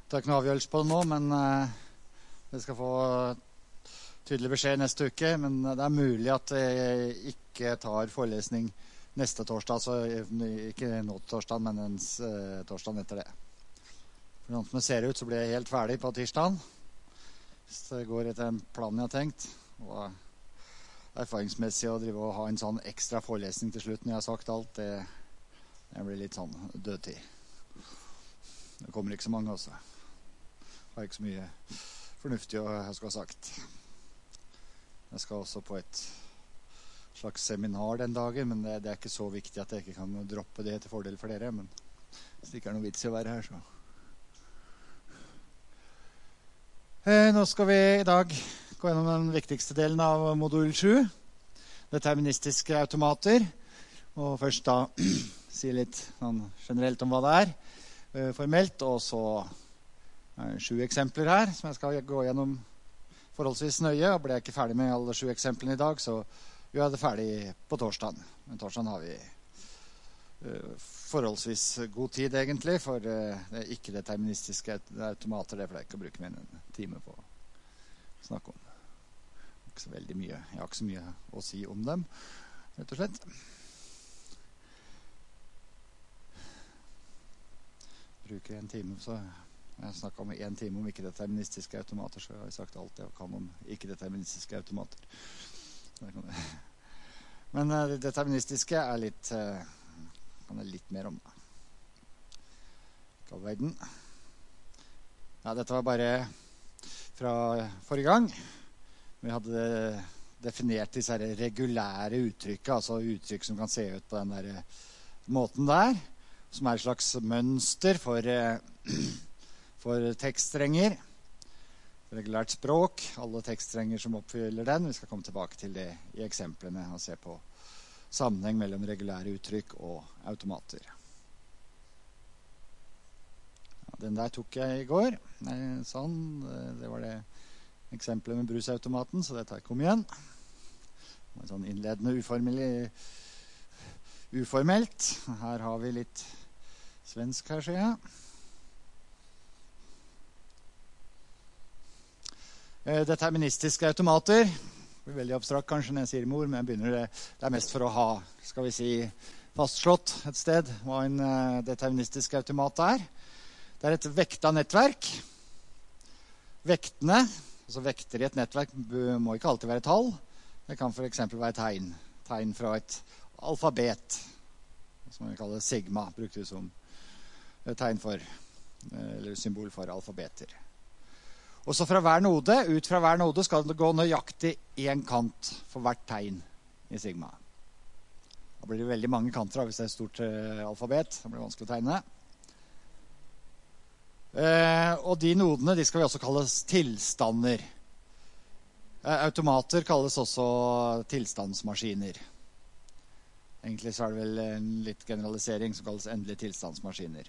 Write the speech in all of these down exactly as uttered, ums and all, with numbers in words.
tar ikke noe avgjørelse på det nå, men uh, vi skal få tydelig beskjed neste uke. Men det er mulig at jeg ikke tar forelesning neste torsdag, så ikke nå torsdag, men en uh, torsdag etter det. For sånn som det ser ut, så blir jeg helt ferdig på tirsdagen. Hvis det går etter en plan jeg har tenkt. Og erfaringsmessig å drive og ha en sånn ekstra forelesning til slutt når jeg har sagt alt, det, det blir litt sånn dødtid. Det kommer ikke så mange også. Jeg har ikke så mye fornuftig å jeg skal ha sagt. Jeg skal også på et slags seminar den dagen, men det, det er ikke så viktig at jeg ikke kan droppe det til fordel for dere. Men hvis det ikke er noe vits i å være her, så... Eh, nå skal vi i dag gå gjennom den viktigste delen av modul sju. Deterministiske automater. Og først da si litt sånn generelt om hva det er. Formelt, og så er det sju eksempler her som jeg skal gå gjennom forholdsvis nøye. Og ble jeg ikke ferdig med alle sju eksemplene i dag, så gjør jeg det ferdig på torsdagen. Men torsdagen har vi uh, forholdsvis god tid egentlig, for uh, det er ikke deterministiske automater. Det er for jeg ikke å bruke mer enn en time på å snakke om. Ikke så veldig mye. Jeg har ikke så mye å si om dem, rett og slett. Bruker en time, så jeg snakket om en time om ikke-deterministiske automater, så jeg har sagt alt jeg kan om ikke-deterministiske automater. Men uh, det deterministiske er litt, uh, kan jeg litt mer om. Ikke all verden. Ja, dette var bare fra forrige gang. Vi hadde definert disse her regulære uttrykket, altså uttrykk som kan se ut på den der måten der, som er et slags mønster for, for tekststrenger. Regulært språk, alle tekststrenger som oppfyller den. Vi skal komme tilbake til det i eksemplene og se på sammenheng mellom regulære uttrykk og automater. Ja, den der tok jeg i går. Nei, sånn, det var det eksempelet med brusautomaten, så det tar jeg ikke om igjen. Det var en sånn innledende uformelt. Her har vi litt svensk her, ser jeg. Deterministiske automater. Det blir veldig abstrakt kanskje når jeg sier mor, men jeg begynner det. Det er mest for å ha, skal vi si, fastslått et sted hva en deterministisk automat er. Det er et vekta nettverk. Vektene, altså vekter i et nettverk, må ikke alltid være tall. Det kan for eksempel være tegn. Tegn fra et alfabet, som vi kaller sigma, brukt det som tegn for, eller symbol for alfabeter. Og så fra hver node, ut fra hver node skal det gå nøyaktig en kant for hvert tegn i sigma. Da blir det veldig mange kanter hvis det er et stort alfabet. Det blir vanskelig å tegne. Eh, og de nodene, de skal vi også kalle tilstander. Eh, automater kalles også tilstandsmaskiner. Egentlig så er det vel en litt generalisering som kalles endelige tilstandsmaskiner.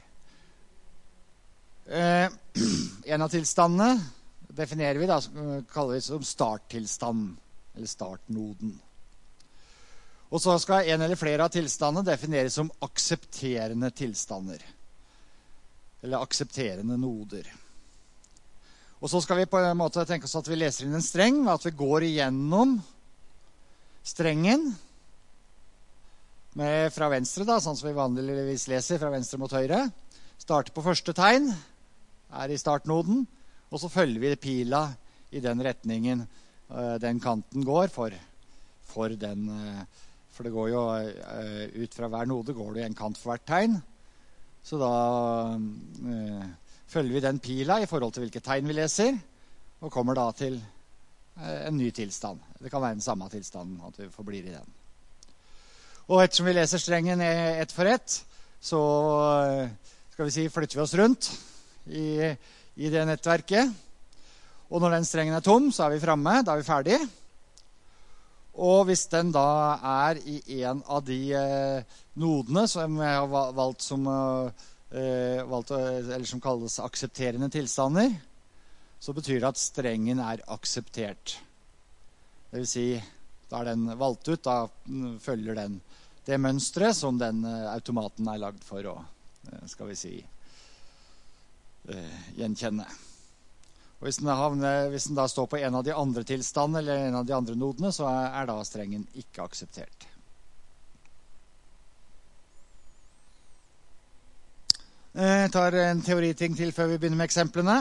Eh, en av tilstandene definerer vi da, kaller vi som starttilstand, eller startnoden. Og så skal en eller flere av tilstandene defineres som aksepterende tilstander, eller aksepterende noder. Og så skal vi på en måte tenke oss at vi leser inn en streng, at vi går igjennom strengen, med fra venstre da, sånn som vi vanligvis leser fra venstre mot høyre. Starter på første tegn, er i startnoden, og så følger vi pila i den retningen den kanten går for, for den, for det går jo ut fra hver node går det en kant for hvert tegn, så da uh, følger vi den pila i forhold til hvilke tegn vi leser, og kommer da til uh, en ny tilstand. Det kan være den samme tilstanden, at vi forblir i den. Og ettersom vi leser strengen ett for ett, så skal vi si, flytter vi oss rundt i, i det nettverket. Og når den strengen er tom, så er vi fremme, da er vi ferdig. Og hvis den da er i en av de eh, nodene som jeg har valgt som, eh, valgt, eller som kalles aksepterende tilstander, så betyr det at strengen er akseptert. Det vil si, da er den valgt ut, da følger den det mønstret som den automaten er lagd for å, skal vi si, uh, gjenkjenne. Og hvis den, havner, hvis den da står på en av de andre tilstandene, eller en av de andre nodene, så er, er da strengen ikke akseptert. Jeg tar en teoriting til før vi begynner med eksemplene.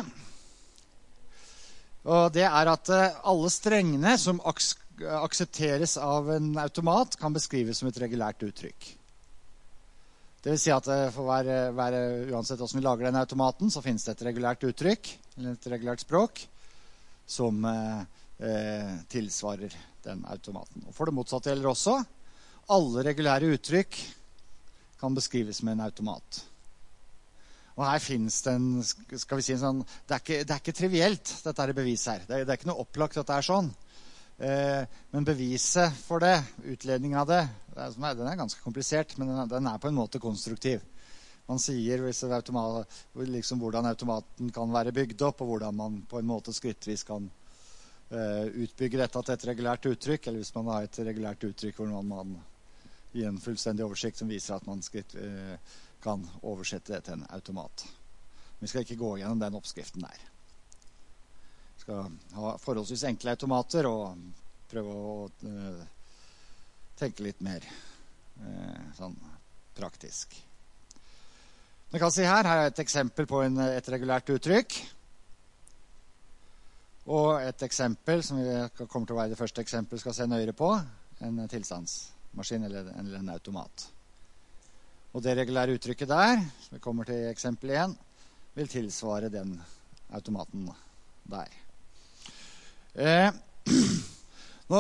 Og det er at alle strengene som aks- aksepteres av en automat kan beskrives som et regulært uttrykk. Det vil si at for hver, hver, uansett hvordan vi lager den automaten, så finnes det et regulært uttrykk, eller et regulært språk, som eh, tilsvarer den automaten. Og for det motsatte gjelder også, alle regulære uttrykk kan beskrives med en automat. Og her finnes det en, skal vi si en sånn, det er ikke, det er ikke trivielt, dette er bevis her. Det er, det er ikke noe opplagt at det er sånn. Eh, men beviset for det, utledning av det, det er, den er ganske komplisert, men den er, den er på en måte konstruktiv. Man sier hvis automat, liksom, hvordan automaten kan være bygd opp, og hvordan man på en måte skrittvis kan eh, utbygge dette til et regulært uttrykk, eller hvis man har et regulært uttrykk hvor man gir en fullstendig oversikt som viser at man skritt, eh, kan oversette det til en automat. Vi skal ikke gå gjennom den oppskriften der. Vi skal ha forholdsvis enkle automater og prøve å uh, tenke litt mer uh, sånn praktisk. Vi kan si her, her er et eksempel på en, et regulært uttrykk. Og et eksempel, som vi kommer til å være det første eksempelet vi skal se nøyere på, en tilstandsmaskin eller, eller en automat. Og det regulære uttrykket der, som vi kommer til eksempel igjen, vil tilsvare den automaten der. Eh, nå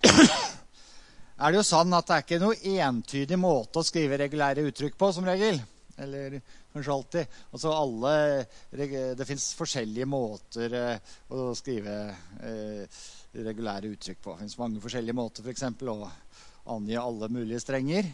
er det jo sånn at det er ikke noe entydig måte å skrive regulære uttrykk på, som regel. Eller kanskje alltid. Altså alle, det finnes forskjellige måter eh, å skrive eh, regulære uttrykk på. Det finnes mange forskjellige måter, for eksempel, å angi alle mulige strenger.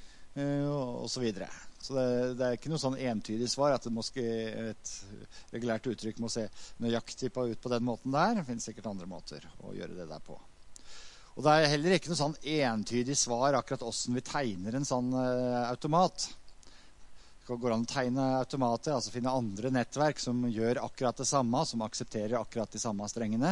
Og så videre. Så det, det er ikke noe sånn entydig svar at det må ske, et regulært uttrykk må se nøyaktig på, ut på den måten der. Det finnes sikkert andre måter å gjøre det der på. Og det er heller ikke noe sånn entydig svar akkurat hvordan vi tegner en sånn uh, automat. Det går an å tegne automater, altså finne andre nettverk som gjør akkurat det samme, som aksepterer akkurat de samme strengene.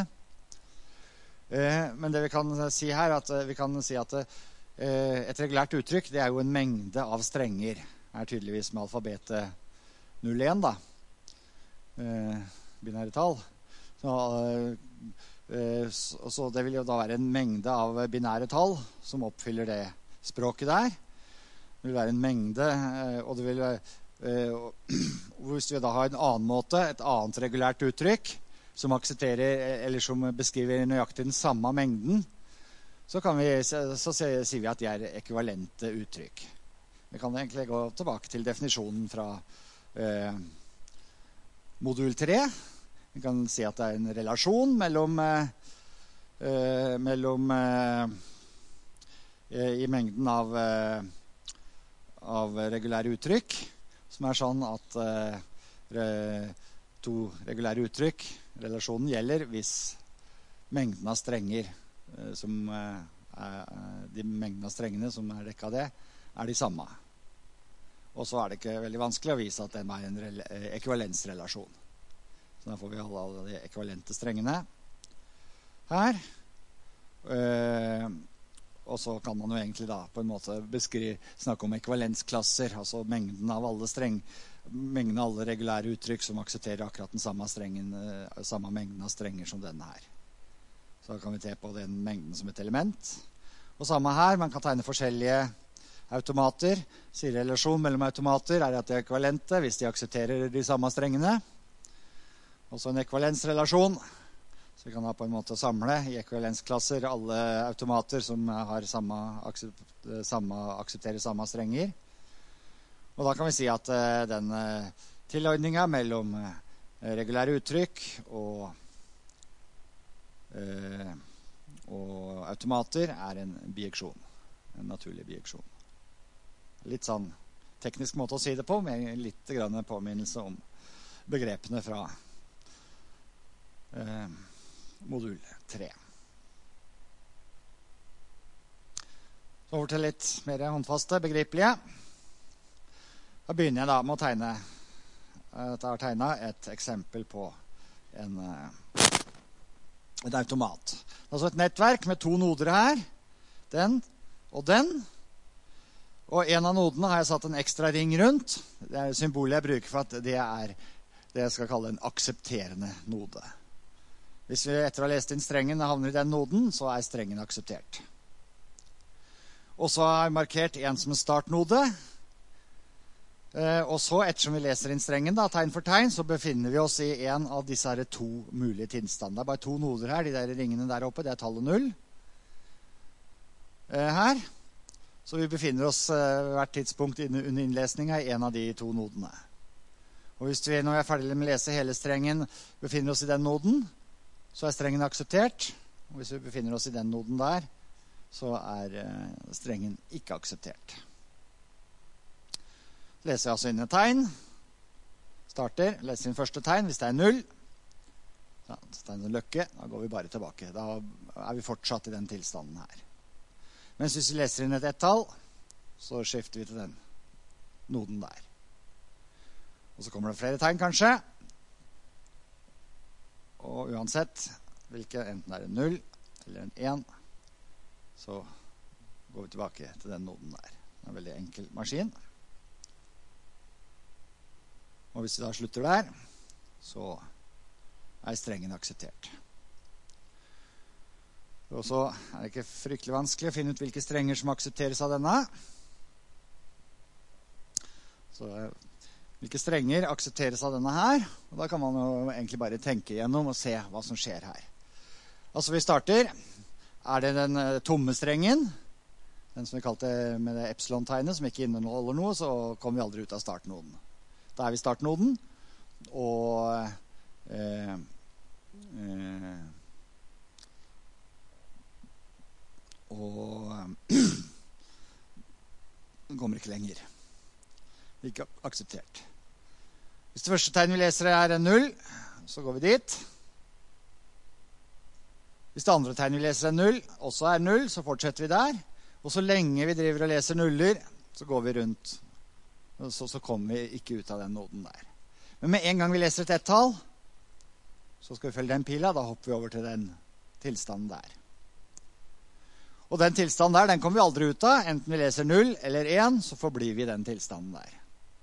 Uh, men det vi kan si her, er at uh, vi kan si at uh, et regulært uttrykk, det er jo en mengde av strenger. Det er tydeligvis med alfabetet null én, da. Eh, binære tall. Så, eh, så, så det vil jo da være en mengde av binære tall som oppfyller det språket der. Det vil være en mengde, eh, og det vil eh, hvis vi da har en annen måte, et annet regulært uttrykk, som aksepterer, eller som beskriver nøyaktig den samme mengden, så, kan vi, så, så sier vi at de er ekvivalente uttrykk. Vi kan egentlig gå tilbake til definisjonen fra eh, modul tre. Vi kan si at det er en relasjon mellom, eh, mellom eh, i mengden av, eh, av regulære uttrykk, som er sånn at eh, to regulære uttrykk, relasjonen gjelder hvis mengden av strenger som er, de mengdene av strengene som er dekket av det, er de samme. Og så er det ikke veldig vanskelig å vise at den er en ekvivalensrelasjon. Så da får vi alle, alle de ekvivalente strengene her. Eh, og så kan man jo egentlig da på en måte beskrive, snakke om ekvivalensklasser, altså mengden av alle streng, mengden av alle regulære uttrykk som aksepterer akkurat den samme, strengen, samme mengden av strenger som denne her. Så kan vi se på den mengden som et element. Og samme her, man kan tegne forskjellige automater. Sier relasjon mellom automater er at de er ekvivalente hvis de aksepterer de samme strengene. Også en ekvivalensrelasjon. Så vi kan ha på en måte samle i ekvivalensklasser alle automater som har samme, samme, aksepterer samme strenger. Og da kan vi si at den tilordningen mellom regulære uttrykk og Uh, og automater er en bijeksjon, en naturlig bijeksjon. Litt sånn teknisk måte å si det på, med litt grann påminnelse om begrepene fra uh, modul tre. Så over til litt mer håndfaste, begripelige. Da begynner jeg da med å tegne Jeg har tegnet et eksempel på en, en automat. Altså et nettverk med to noder her. Den og den. Og en av nodene har jeg satt en ekstra ring rundt. Det er symbolet jeg bruker for at det er det jeg skal kalle en aksepterende node. Hvis vi etter å ha lest inn strengen havner i den noden, så er strengen akseptert. Og så har jeg markert en som en startnode. Og så, ettersom vi leser inn strengen, da, tegn for tegn, så befinner vi oss i en av disse her to mulige tilstander. Det er bare to noder her, de der ringene der oppe, det er tallet null. Her. Så vi befinner oss hvert tidspunkt under innlesningen i en av de to nodene. Og hvis vi, når vi er ferdig med å lese hele strengen, befinner oss i den noden, så er strengen akseptert. Og hvis vi befinner oss i den noden der, så er strengen ikke akseptert. Leser jeg altså inn et tegn. Starter, leser inn første tegn. Hvis det er null, ja, tegn og løkke, da går vi bare tilbake. Da er vi fortsatt i den tilstanden her. Mens hvis vi leser inn et ett-tall, så skifter vi til den noden der. Og så kommer det flere tegn kanskje. Og uansett, hvilke, enten er det null eller en én, så går vi tilbake til den noden der. Det er en veldig enkel maskin. Og hvis vi da slutter der, så er strengen akseptert. Og så er det ikke fryktelig vanskelig å finne ut hvilke strenger som aksepteres av denne. Så hvilke strenger aksepteres av denne her? Og da kan man jo egentlig bare tenke igjennom og se hva som skjer her. Altså vi starter. Er det den tomme strengen, den som vi kalte med det epsilon-tegnet, som ikke inneholder noe, så kommer vi aldri ut av startnoden. Da er vi i startnoden, og eh, eh, og den kommer ikke lenger. Ikke akseptert. Hvis det første tegn vi leser er en null, så går vi dit. Hvis det andre tegn vi leser er null, også er null, så fortsetter vi der. Og så lenge vi driver og leser nuller, så går vi rundt. Så, så kommer vi ikke ut av den noden der. Men med en gang vi leser et ett-tall, så skal vi følge den pila, da hopper vi over til den tilstanden der. Og den tilstanden der, den kommer vi aldri ut av. Enten vi leser null eller én, så forblir vi i den tilstanden der.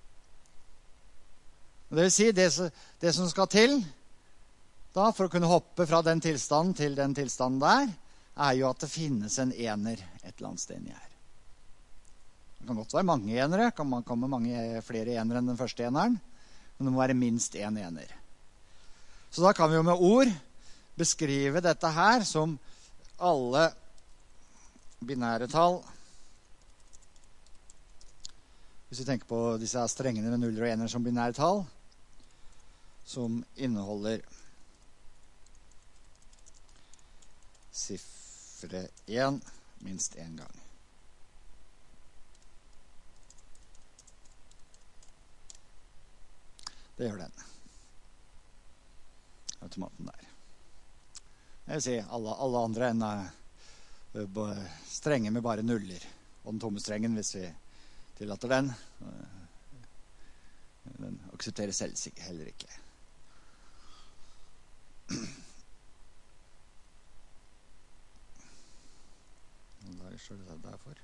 Det vil si, det, det som skal til da, for å kunne hoppe fra den tilstanden til den tilstanden der, er jo at det finnes en ener et eller annet sted inni her. Det kan godt være mange enere, kan man komme mange flere enere enn den første eneren, men det må være minst en ener. Så da kan vi jo med ord beskrive dette her som alle binære tall. Hvis vi tenker på disse strengene med nuller og ener som binære tall, som inneholder siffre én minst en gang. Det gjør den. Automaten der. Jeg vil si alle, alle andre enn uh, strenger med bare nuller. Og den tomme strengen, hvis vi tillater den, uh, den aksepterer selv heller ikke. Hva står det der for?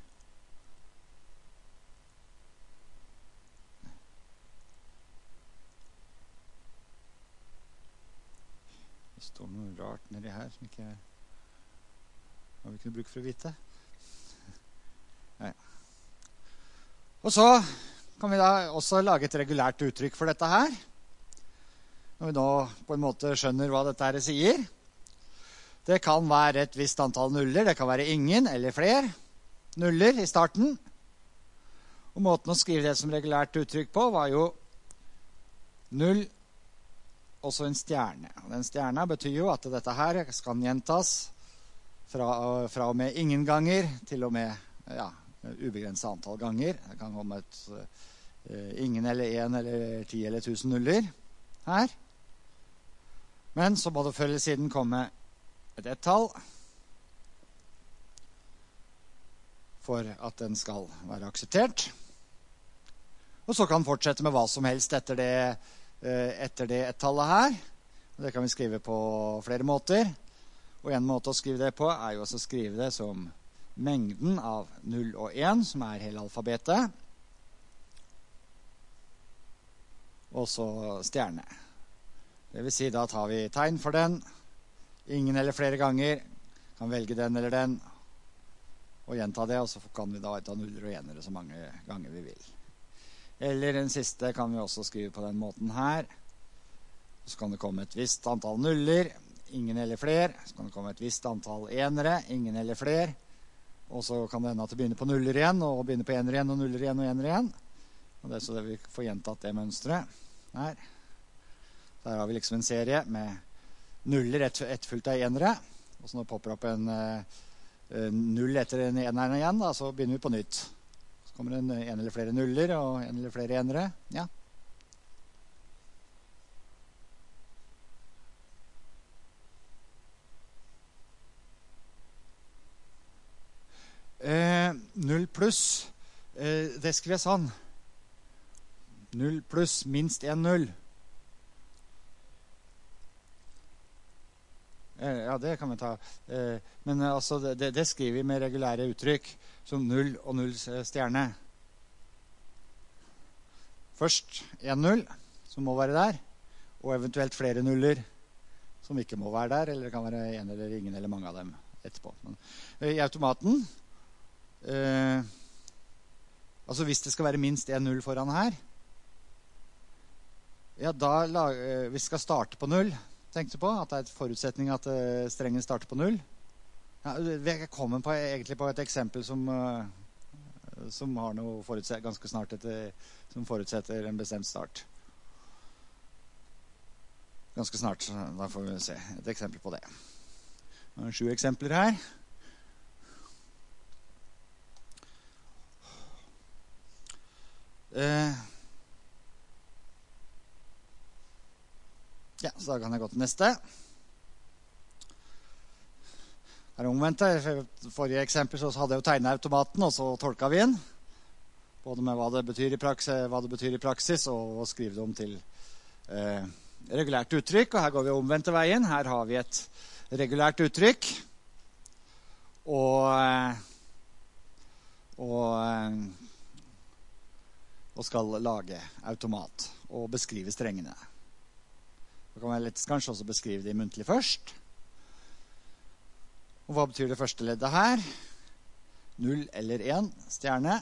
Det står noe rart nedi her som ikke hva vi kunne bruke for å vite. Nei. Og så kan vi da også lage et regulært uttrykk for dette her. Når vi nå på en måte skjønner hva dette her sier. Det kan være et visst antall nuller. Det kan være ingen eller flere nuller i starten. Og måten å skrive det som regulært uttrykk på var jo null og så en stjerne. Og den stjerna betyr jo at dette her skal gjentas fra, fra og med ingen ganger til og med ja, ubegrenset antall ganger. Det kan komme et uh, ingen eller en eller ti eller tusen nuller her. Men så må det før eller siden komme et ett-tall for at den skal være akseptert. Og så kan den fortsette med hva som helst etter det etter det ett-tallet her. Det kan vi skrive på flere måter. Og en måte å skrive det på er jo også å skrive det som mengden av null og én, som er hele alfabetet. Og så stjerne. Det vil si, da tar vi tegn for den. Ingen eller flere ganger. Kan velge den eller den. Og gjenta det, og så kan vi da ta nuller og enere så mange ganger vi vil. Eller den siste kan vi også skrive på den måten her. Så kan det komme et visst antall nuller, ingen eller flere. Så kan det komme et visst antall enere, ingen eller flere. Og så kan det hende at det begynner på nuller igjen, og begynner på enere igjen, og nuller igjen, og enere igjen. Og det er så det vi får gjentatt det mønstret her. Der har vi liksom en serie med nuller ett et fullt av enere. Og så når det popper opp en uh, null etter en enere igjen, da, så begynner vi på nytt. Så kommer det en, en eller flere nuller, og en eller flere enere. Ja. Eh, null pluss, eh, det skriver jeg sånn. Null pluss minst en null. Eh, ja, det kan vi ta. Eh, men eh, altså, det, det skriver vi med regulære uttrykk, som null og null stjerne. Først en null, som må være der, og eventuelt flere nuller, som ikke må være der, eller det kan være en eller ingen eller mange av dem etterpå. Men, eh, I automaten, Uh, altså hvis det skal være minst en null foran her, ja, da uh, vi skal starte på null, tenkte du på at det er et forutsetning at uh, strengen starter på null. Ja, vi kommer på, egentlig på et eksempel som uh, som har noe forutsett, ganske snart etter, som forutsetter en bestemt start. Ganske snart, da får vi se et eksempel på det. Det er sju eksempler her. Uh, ja, så da kan jeg gå til neste. Her er omvendt. I forrige eksempel så hadde jeg jo tegnet automaten, og så tolket vi den. Både med hva det betyr i praksis, hva det betyr i praksis og, og skrive det om til uh, regulært uttrykk. Og her går vi omvendt veien. Her har vi et regulært uttrykk. Og, og og skal lage automat og beskrive strengene. Det kan være lett kanskje også beskrive det muntlig først. Og hva betyr det første leddet her? Null eller en stjerne.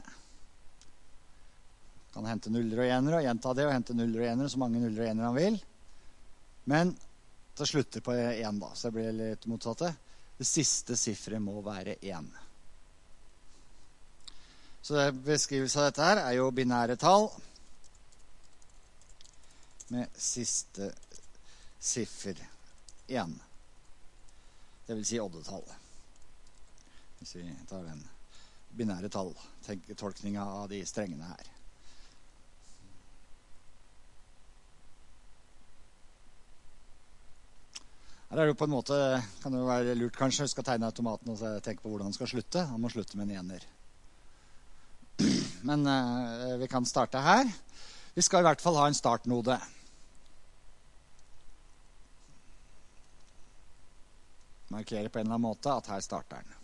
Kan hente nuller og enere og gjenta det og hente nuller og enere så mange nuller og enere han vil. Men det slutter på en da, så det blir litt motsatte. Det siste sifferet må være en. Så beskrivelse av dette her er jo binære tall med siste siffer en. Det vil si oddetall. Hvis vi tar den binære tall, tolkningen av de strengene her. Her er det jo på en måte, kan det jo være lurt kanskje, vi skal tegne automaten og tenke på hvordan den skal slutte. Han må slutte med en ener. Men uh, vi kan starte her. Vi skal i hvert fall ha en startnode. Markere på en eller annen måte at her starter den.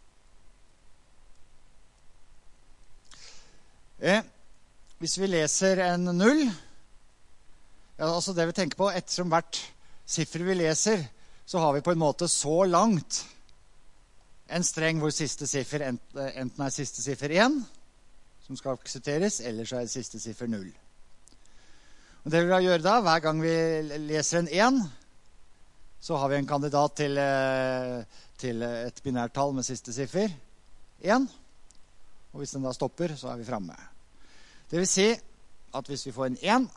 Eh, hvis vi leser en null, ja, altså det vi tenker på, ettersom hvert siffer vi leser, så har vi på en måte så langt en streng hvor siste siffer enten er siste siffer en, som skal aksepteres, eller så er det siste siffer null. Og det vi vil gjøre da, hver gang vi leser en en, så har vi en kandidat til, til et binært tall med siste siffer en. Og hvis den da stopper, så er vi fremme. Det vil si at hvis vi får en en,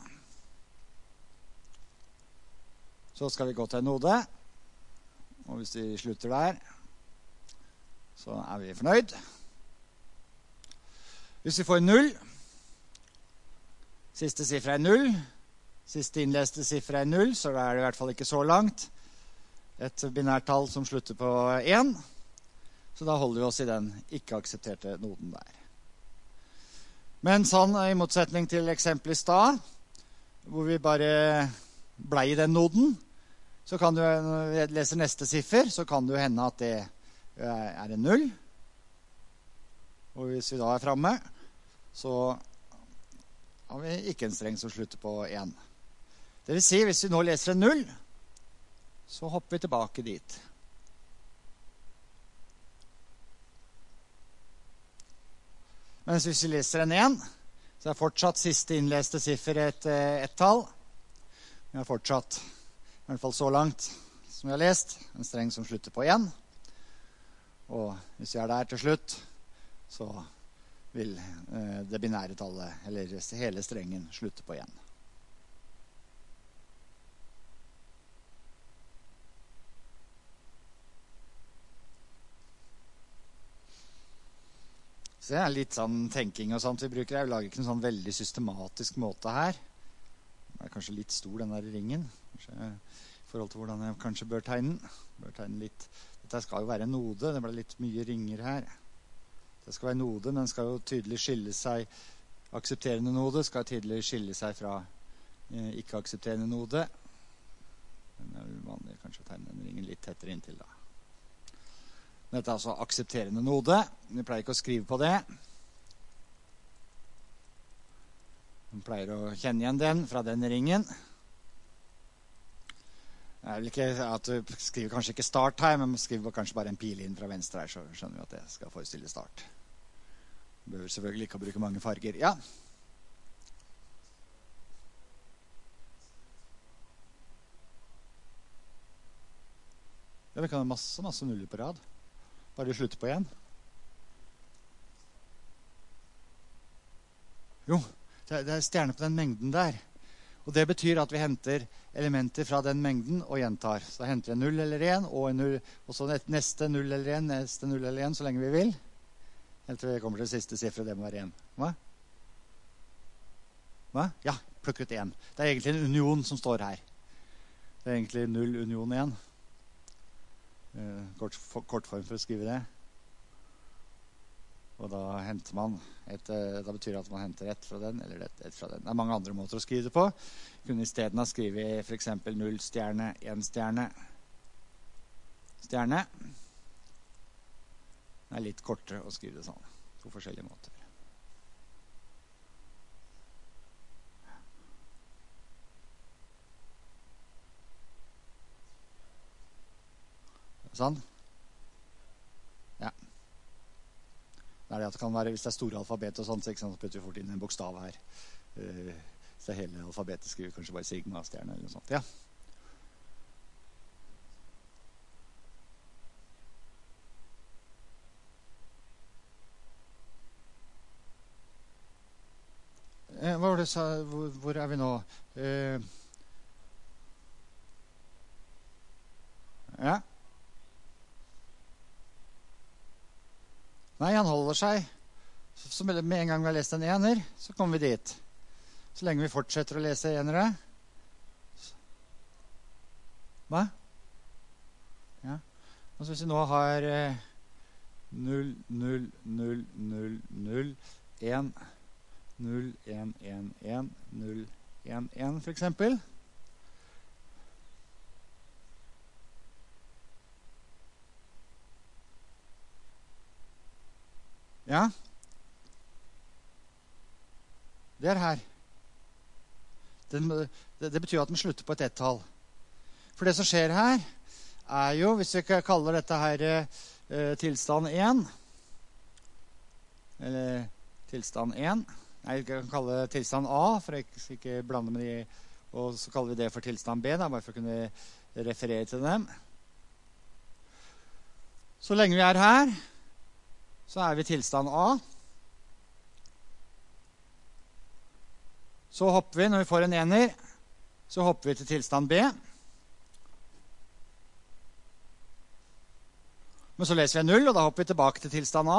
så skal vi gå til en node. Og hvis vi slutter der, så er vi fornøyd. Hvis vi får en null, siste siffer er null, siste innleste siffer er null, så er det i hvert fall ikke så langt. Et binært tall som slutter på en, så da holder vi oss i den ikke-aksepterte noden der. Men sånn, i motsetning til eksempelet i stad, hvor vi bare ble i den noden, så kan du, når jeg leser neste siffer, så kan det jo hende at det er en null. Og hvis vi da er fremme, så har vi ikke en streng som slutter på en. Det vil si, hvis vi nå leser en null, så hopper vi tilbake dit. Mens hvis vi leser en en, så er fortsatt siste innleste siffer et, et tall. Vi har fortsatt, i hvert fall så langt som vi har lest, en streng som slutter på en. Og hvis vi er der til slutt, så vil eh, det binære tallet, eller hele strengen, slutte på en. Så det er litt sånn tenking og sånt vi bruker. Jeg lager ikke en sånn veldig systematisk måte her. Det er kanskje litt stor, den der ringen. Kanskje, i forhold til hvordan jeg kanskje bør tegne den. Bør tegne litt. Dette skal jo være en node. Det ble litt mye ringer her. Det skal være en node, men den skal jo tydelig skille seg. Aksepterende node skal tydelig skille seg fra eh, ikke-aksepterende node. Men det er jo vanlig kanskje å tegne den ringen litt tettere inntil da. Dette er altså aksepterende node. Vi pleier ikke å skrive på det. Vi pleier å kjenne igjen den fra den ringen. Det er vel ikke at du skriver kanskje ikke start her, men skriver kanskje bare en pil inn fra venstre her, så skjønner vi at det skal forestille start. Du behøver selvfølgelig ikke å bruke mange farger. Ja. Ja, vi kan ha masse, masse nuller på rad. Bare slutte på en. Jo, det er stjerne på den mengden der. Og det betyr at vi henter elementer fra den mengden og gjentar. Så da henter vi en null eller en, og, en null, og så neste null eller en, neste null eller en, så lenge vi vil. Helt til vi kommer til det siste sifferet, det må være en. Hva? Hva? Ja, plukk ut en. Det er egentlig en union som står her. Det er egentlig null union en. Kort, kort form for å skrive det. Og da henter man et, da betyr det at man henter ett fra den eller ett, ett fra den. Det er mange andre måter å skrive det på. Vi kunne i stedet ha skrivet for eksempel null stjerne, en stjerne, stjerne. Det er litt kortere å skrive det sånn. To forskjellige måter. Sånn. Ja. Det er det at det kan være, hvis det er store alfabet og sånt, så putter vi fort inn en bokstav her. Uh, hvis det er hele alfabetet, skriver vi kanskje bare sigma-stjerne eller noe sånt. Ja. Uh, hva var det du sa? Hvor, hvor er vi nå? Uh, ja. Nei, han holder seg. Så med en gang vi har lest en ener, så kommer vi dit. Så lenge vi fortsetter å lese enere. Hva? Ja. Og så hvis vi nå har null, null, null, null, null, en, null, en, en, en, null, en, en for eksempel. Ja. Det er her. Den, det, det betyr at den slutter på et ett-tall. For det som skjer her, er jo, hvis vi kaller dette her eh, tilstand en, eller tilstand en, nei, vi kan kalle det tilstand A, for å ikke, ikke blande med de, og så kaller vi det for tilstand B, da, bare for å kunne referere til dem. Så lenge vi er her, så er vi i tilstand A. Så hopper vi, når vi får en ener, så hopper vi til tilstand B. Men så leser vi en null, og da hopper vi tilbake til tilstand A.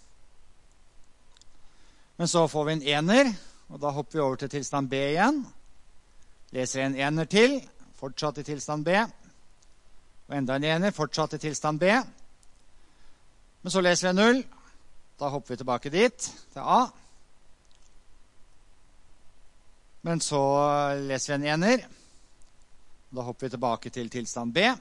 Men så får vi en ener, og da hopper vi over til tilstand B igjen. Leser en ener til, fortsatt i tilstand B. Og enda en ener, fortsatt i tilstand B. Men så leser vi en null, da hopper vi tilbake dit, til A. Men så leser vi en ener. Da hopper vi tilbake til tilstand B.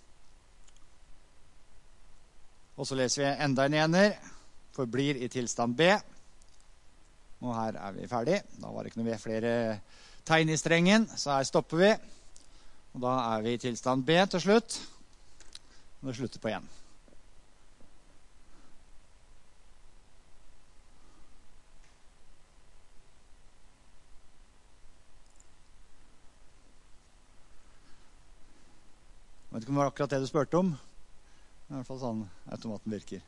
Og så leser vi enda en ener, forblir i tilstand B. Og her er vi ferdig. Da var det ikke noe flere tegn i strengen, så her stopper vi. Og da er vi i tilstand B til slutt. Og det slutter på én. Jeg vet ikke om det var akkurat det du spurte om. Det er i hvert fall sånn automaten virker.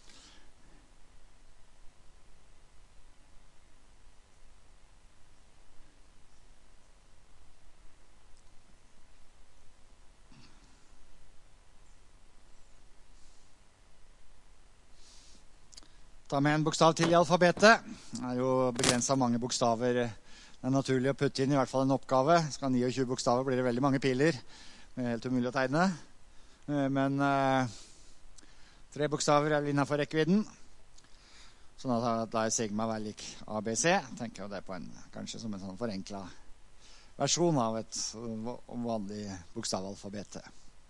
Ta med en bokstav til i alfabetet. Det er jo begrenset mange bokstaver. Det er naturlig å putte inn i hvert fall en oppgave. Skal tjueni bokstaver blir det veldig mange piler. Det er helt umulig å tegne. Men eh, tre bokstaver er innenfor rekkevidden. Sånn at da er sigma vel lik A B C. Tenker jeg det på en, kanskje som en sånn forenklet versjon av et vanlig bokstavalfabet.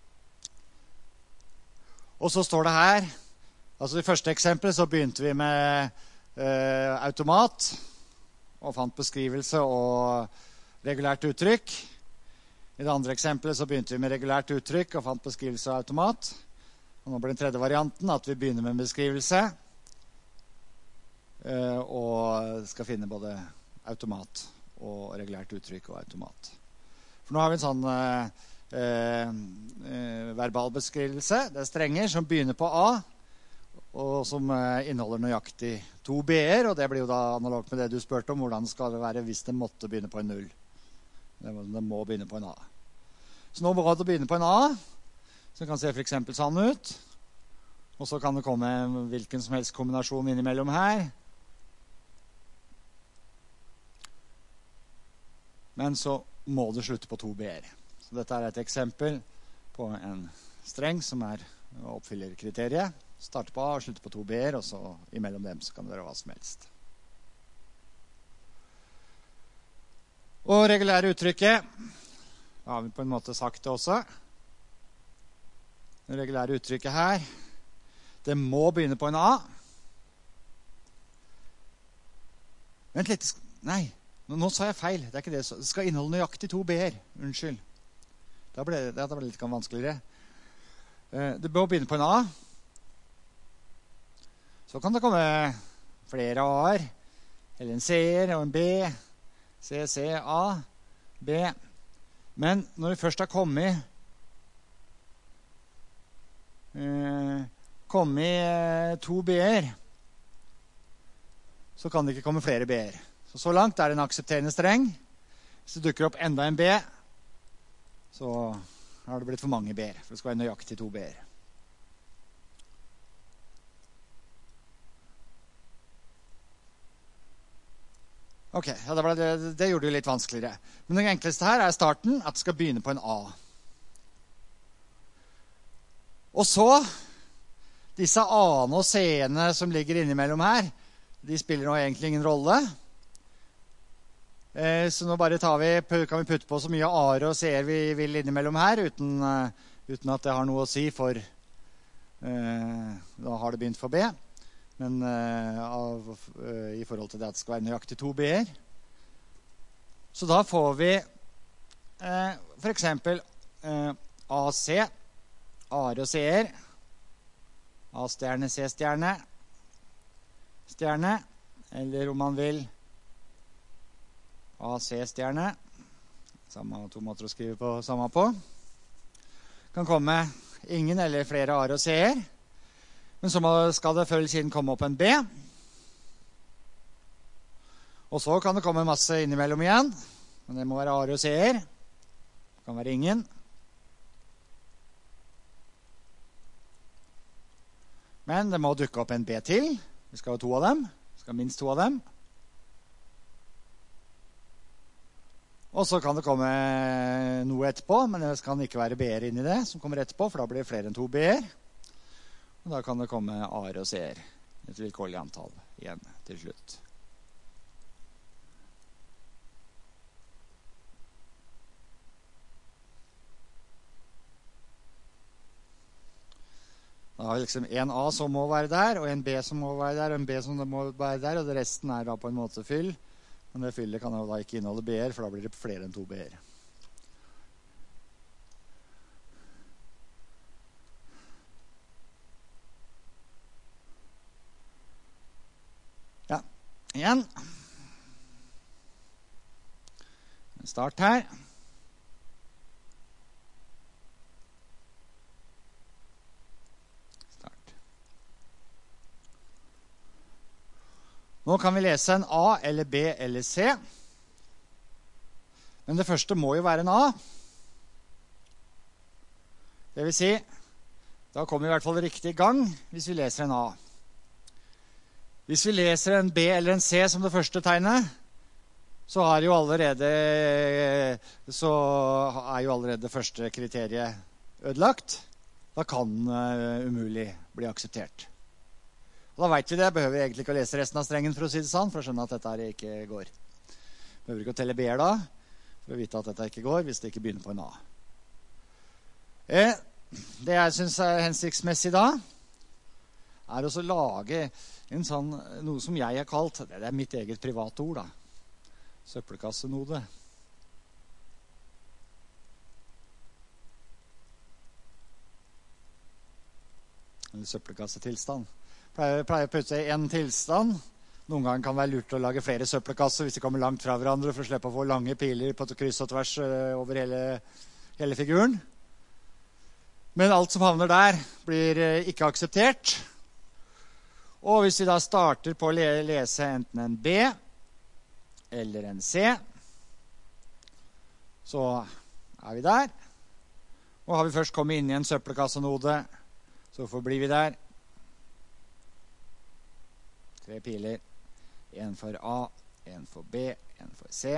Og så står det her, altså i første eksempel så begynte vi med eh, automat, og fant beskrivelse og regulært uttrykk. I det andre eksempelet så begynte vi med regulært uttrykk og fant beskrivelse av automat. Og nå blir den tredje varianten at vi begynner med en beskrivelse eh, og skal finne både automat og regulært uttrykk og automat. For nå har vi en sånn eh, eh, verbal beskrivelse. Det er strenger som begynner på A, og som eh, inneholder nøyaktig to B-er, og det blir jo da analogt med det du spurte om, hvordan skal det være hvis det måtte begynne på en null. Det må, det må begynne på en A. Så nå må det begynne på en A, så det kan se for eksempel sånn ut. Og så kan det komme hvilken som helst kombinasjon innimellom her. Men så må det slutte på to B-er. Så dette er et eksempel på en streng som er, oppfyller kriteriet. Starte på A og slutte på to B-er, og så imellom dem så kan det være hva som helst. Og regulære uttrykket, da har vi på en måte sagt det også. Det regulære uttrykket her, det må begynne på en A. Vent litt, nei, nå, nå sa jeg feil, det er ikke det. Det skal inneholde nøyaktig to B-er, unnskyld. Da ble det, det ble litt vanskeligere. Det må begynne på en A. Så kan det komme flere A-er, eller en C-er og en B, C, C, A, B. Men når vi først har kommet, eh, kommet eh, to B-er, så kan det ikke komme flere B-er. Så, så langt er det en aksepterende streng. Hvis det dukker opp enda en B, så har det blitt for mange B-er, for det skal være nøyaktig to B-er. Ok, ja, det, det, det gjorde det litt vanskeligere. Men det enkleste her er starten, at det skal begynne på en A. Og så, disse A-ene og C-ene som ligger innimellom her, de spiller nå egentlig ingen rolle. Eh, så nå bare tar vi, kan vi putte på så mye A-er og C-er vi vil innimellom her, uten, uh, uten at det har noe å si for, uh, da har det begynt for B. Men uh, av, uh, i forhold til det at det skal være nøyaktig to B-er. Så da får vi uh, for eksempel uh, A C, A-er og C-er, A-stjerne, C-stjerne, stjerne, eller om man vil A C-stjerne, samme to måter å skrive på samme på. Kan komme ingen eller flere A-er og C-er. Men så skal det før eller siden komme opp en B. Og så kan det komme masse innimellom igjen. Men det må være A-er og C-er. Det kan være ingen. Men det må dukke opp en B til. Vi skal ha to av dem. Vi skal ha minst to av dem. Og så kan det komme noe etterpå, men det kan ikke være B-er inni det som kommer etterpå, for da blir det flere enn to B-er. Og da kan det komme A-er og C-er, et vilkårlig antall igjen til slutt. Da har vi liksom en A som må være der, og en B som må være der, og en B som må være der, og det resten er da på en måte fyll. Men det fyllet kan jo da ikke inneholde B-er, for da blir det flere enn to B-er. Ja, igjen. Start her. Nå kan vi lese en A eller B eller C. Men det første må jo være en A. Det vil si, da kommer vi i hvert fall riktig i gang hvis vi leser en A. Hvis vi leser en B eller en C som det første tegnet, så er jo allerede, så er jo allerede det første kriteriet ødelagt. Da kan uh, umulig bli akseptert. Og da vet vi det, behøver vi egentlig ikke å lese resten av strengen for å si det sånn, for å skjønne at dette her ikke går. Behøver ikke å telle B-er da, for å vite at dette ikke går, hvis det ikke begynner på en A. Eh, det jeg synes er hensiktsmessig da, er også å lage en sånn, noe som jeg har kalt, det er mitt eget private ord da, søppelkassenode. Eller søppelkassetilstand. Pleier, pleier å putte en tilstand. Noen ganger kan det være lurt å lage flere søppelkasser hvis de kommer langt fra hverandre for å slippe å få lange piler på kryss og tvers over hele, hele figuren. Men alt som havner der blir ikke akseptert. Og hvis vi da starter på å lese enten en B eller en C, så er vi der. Og har vi først kommet inn i en søppelkassenode, så forblir vi der. Tre piler. En for A, en for B, en for C.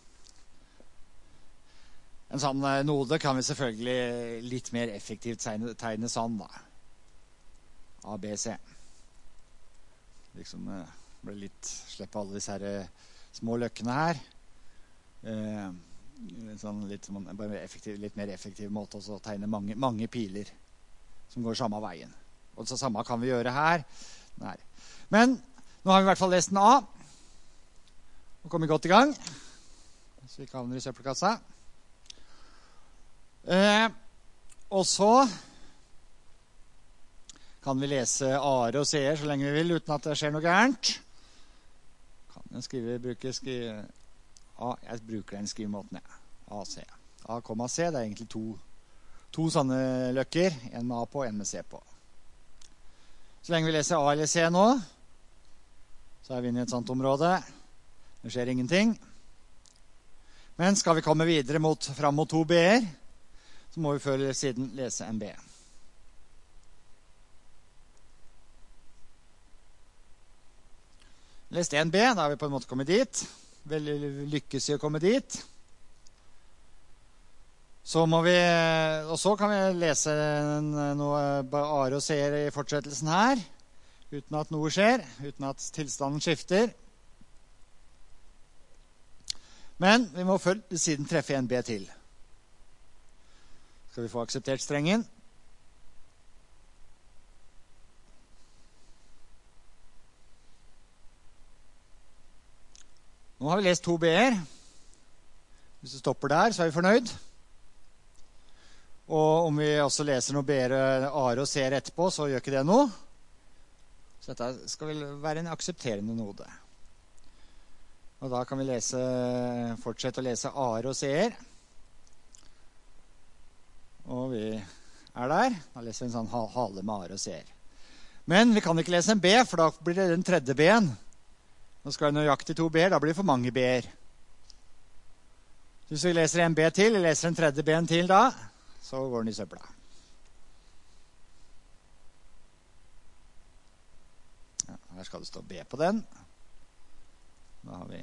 En sånn node kan vi selvfølgelig litt mer effektivt tegne, tegne sånn da. A, B, C. Liksom ble litt, slippe alle disse her små løkkene her. Eh, sånn litt, bare effektiv, litt mer effektiv måte å tegne mange, mange piler som går samme veien. Og så samme kan vi gjøre her. Nei. Men nå har vi i hvert fall lest en A. Nå kommer vi godt i gang. Så vi ikke havner i søppelkassa. Eh, og så kan vi lese A-er og C-er så lenge vi vil, uten at det skjer noe gærent. Kan jeg skrive, bruke skrive A, jeg bruker den skrivemåten, ja. A, C. A, C, det er egentlig to, to sånne løkker. En med A på, en med C på. Så lenge vi leser A eller C nå, så er vi inne i et sånt område. Det skjer ingenting. Men skal vi komme videre mot, fram mot to B-er, så må vi før eller siden lese en B. Leste en B, da har vi på en måte kommet dit. Vel, lykkes i å komme dit. Så må vi, og så kan vi lese noe A-er og C-er i fortsettelsen her, uten at noe skjer, uten at tilstanden skifter. Men vi må før siden treffe en B til. Skal vi få akseptert strengen? Nå har vi lest to B-er. Hvis vi stopper der, så er vi fornøyd. Og om vi også leser noe B-er, A-er og C-er etterpå, så gjør ikke det noe. Så dette skal vel være en aksepterende node. Og da kan vi lese, fortsette å lese A-er og C-er. Og vi er der. Da leser vi en sånn hale med A-er og C-er. Men vi kan ikke lese en B, for da blir det den tredje B-en. Nå skal vi nøyaktig to B-er, da blir det for mange B-er. Hvis vi leser en B til, eller leser en tredje B-en til da, så går den i søpla. Ja, her skal det stå B på den. Da har vi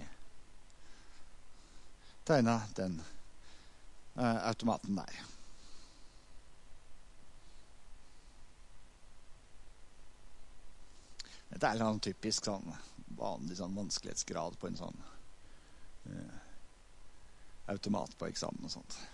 tegnet den uh, automaten der. Dette er en typisk sånn vanlig sånn vanskelighetsgrad på en sånn uh, automat på eksamen og sånt.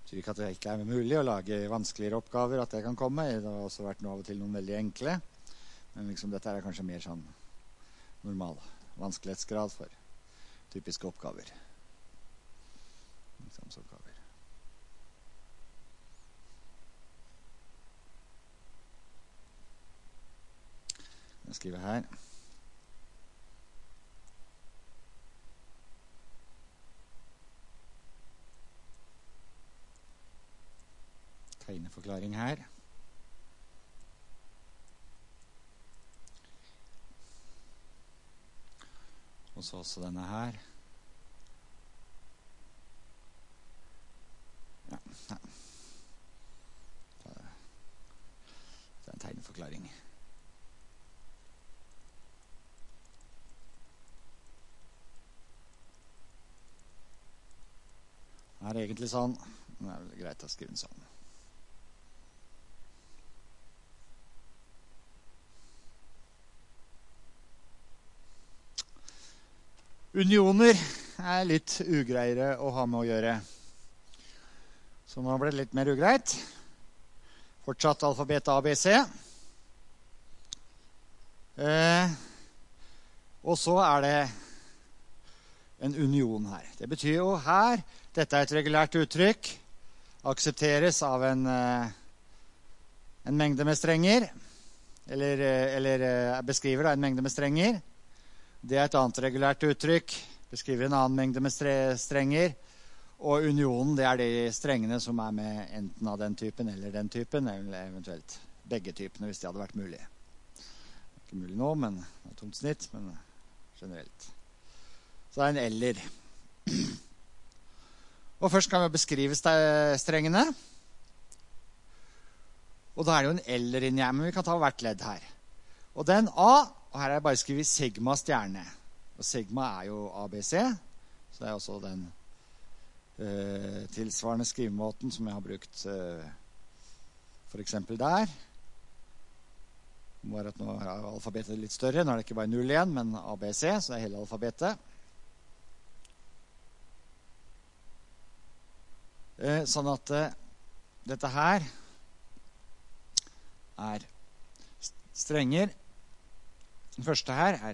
betyr ikke at det ikke er mulig å lage vanskeligere oppgaver, at det kan komme. Det har også vært noe av og til noen veldig enkle. Men liksom dette er kanskje mer sånn normal vanskelighetsgrad for typiske oppgaver. Eksamensoppgaver. Jeg skriver her. Tegneforklaring her. Og så også denne her. Ja, ja. Det er en tegneforklaring. Det er egentlig sånn. Det er vel greit å skrive den sånn. Unioner er litt ugreiere å ha med å gjøre. Så nå ble det litt mer ugreit. Fortsatt alfabet A, B, C. Eh, og så er det en union her. Det betyr jo her, dette er et regulært uttrykk, aksepteres av en, en mengde med strenger, eller, eller beskriver da en mengde med strenger. Det er et annet regulært uttrykk, beskriver en annen mengde med strenger, og unionen, det er de strengene som er med enten av den typen eller den typen, eller eventuelt begge typene hvis det hadde vært mulig. Det er ikke mulig nå, men det er et tomt snitt, men generelt. Så det er en eller. Og først kan vi beskrive strengene. Og da er det jo en eller inni her, men vi kan ta hvert ledd her. Og den A, og her er jeg bare skrevet sigma stjerne. Og sigma er jo A B C, så det er også den uh, tilsvarende skrivemåten som jeg har brukt uh, for eksempel der. Bare at nå er alfabetet litt større, nå er det ikke bare null igjen, men A B C, så det er hele alfabetet. Uh, sånn at uh, dette her er strenger. Den første her er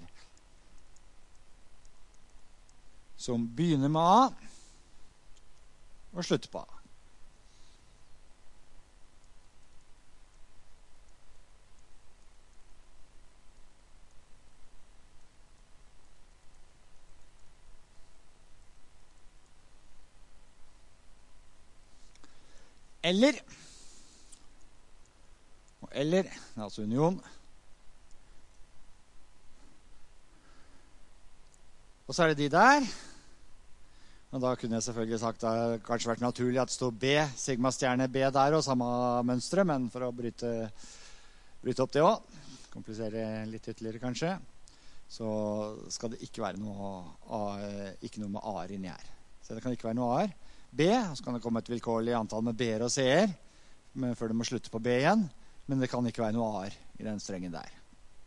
som begynner med A og slutter på A. Eller, og eller, det er altså union. Og så er det de der. Og da kunne jeg selvfølgelig sagt det har kanskje vært naturlig at det står B, sigma stjerne B der, og samme mønstre, men for å bryte, bryte opp det også, komplisere litt ytterligere kanskje, så skal det ikke være noe, A, ikke noe med A-er inni her. Så det kan ikke være noe A-er. B, så kan det komme et vilkårlig antall med B-er og C-er, før det må slutte på B igjen, men det kan ikke være noe A-er i den strengen der.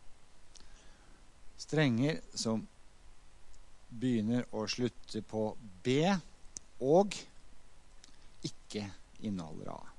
Strenger som begynner å slutte på B og ikke inneholder A.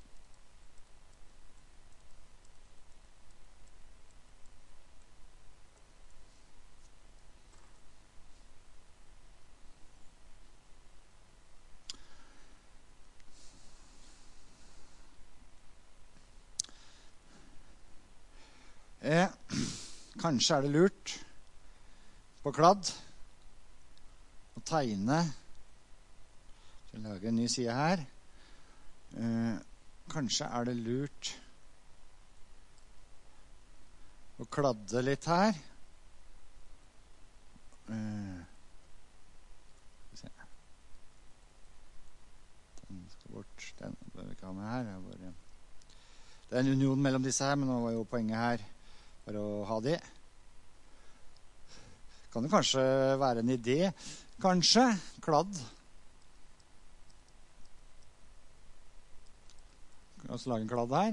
Eh, kanskje er det lurt på kladd å tegne. Jeg skal lage en ny side her. Eh, kanskje er det lurt å kladde litt her. Eh, skal vi se. Den skal bort. Den bør vi ikke ha med her. Bare... Det er en union mellom disse her, men nå var jo poenget her for å ha de. Kan det kanskje være en idé? Kanskje kladd. Kan også lage en kladd her.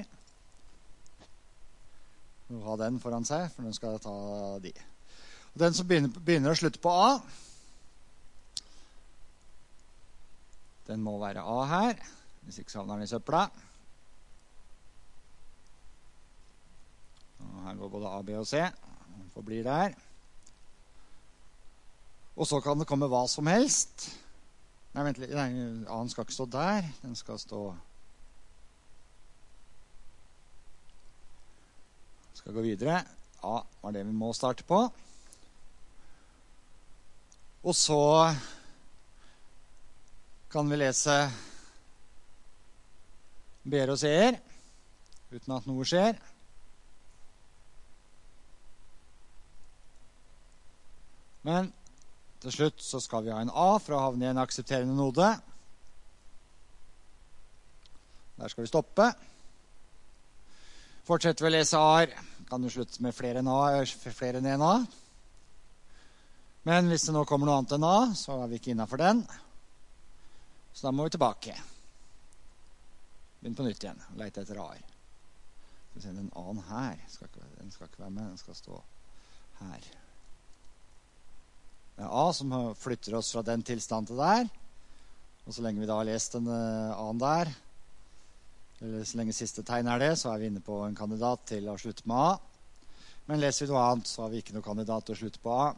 Og ha den foran seg, for den skal ta de. Og den som begynner, begynner å slutte på A, den må være A her. Hvis ikke så havner den i søpla. Og her går både A, B og C. Den forblir der. Og så kan det komme hva som helst. Nei, vent litt. Nei, A skal ikke stå der. Den skal stå... Den skal gå videre. A var det vi må starte på. Og så kan vi lese B-er og C-er uten at noe skjer. Men til slutt så skal vi ha en A for å havne i en aksepterende node. Der skal vi stoppe. Fortsetter vi å lese A-er, kan du slutte med flere enn A, flere enn en A. Men hvis det nå kommer noe annet enn A, så er vi ikke innenfor den. Så da må vi tilbake. Begynn på nytt igjen, og lete etter A-er. Skal vi se, den A-en her, skal ikke, den skal ikke være med, den skal stå her. Det er A som flytter oss fra den tilstanden til der. Og så lenge vi da har lest den A-en der, eller så lenge siste tegn er det, så er vi inne på en kandidat til å slutte med A. Men leser vi noe annet, så har vi ikke noen kandidat til å slutte på A.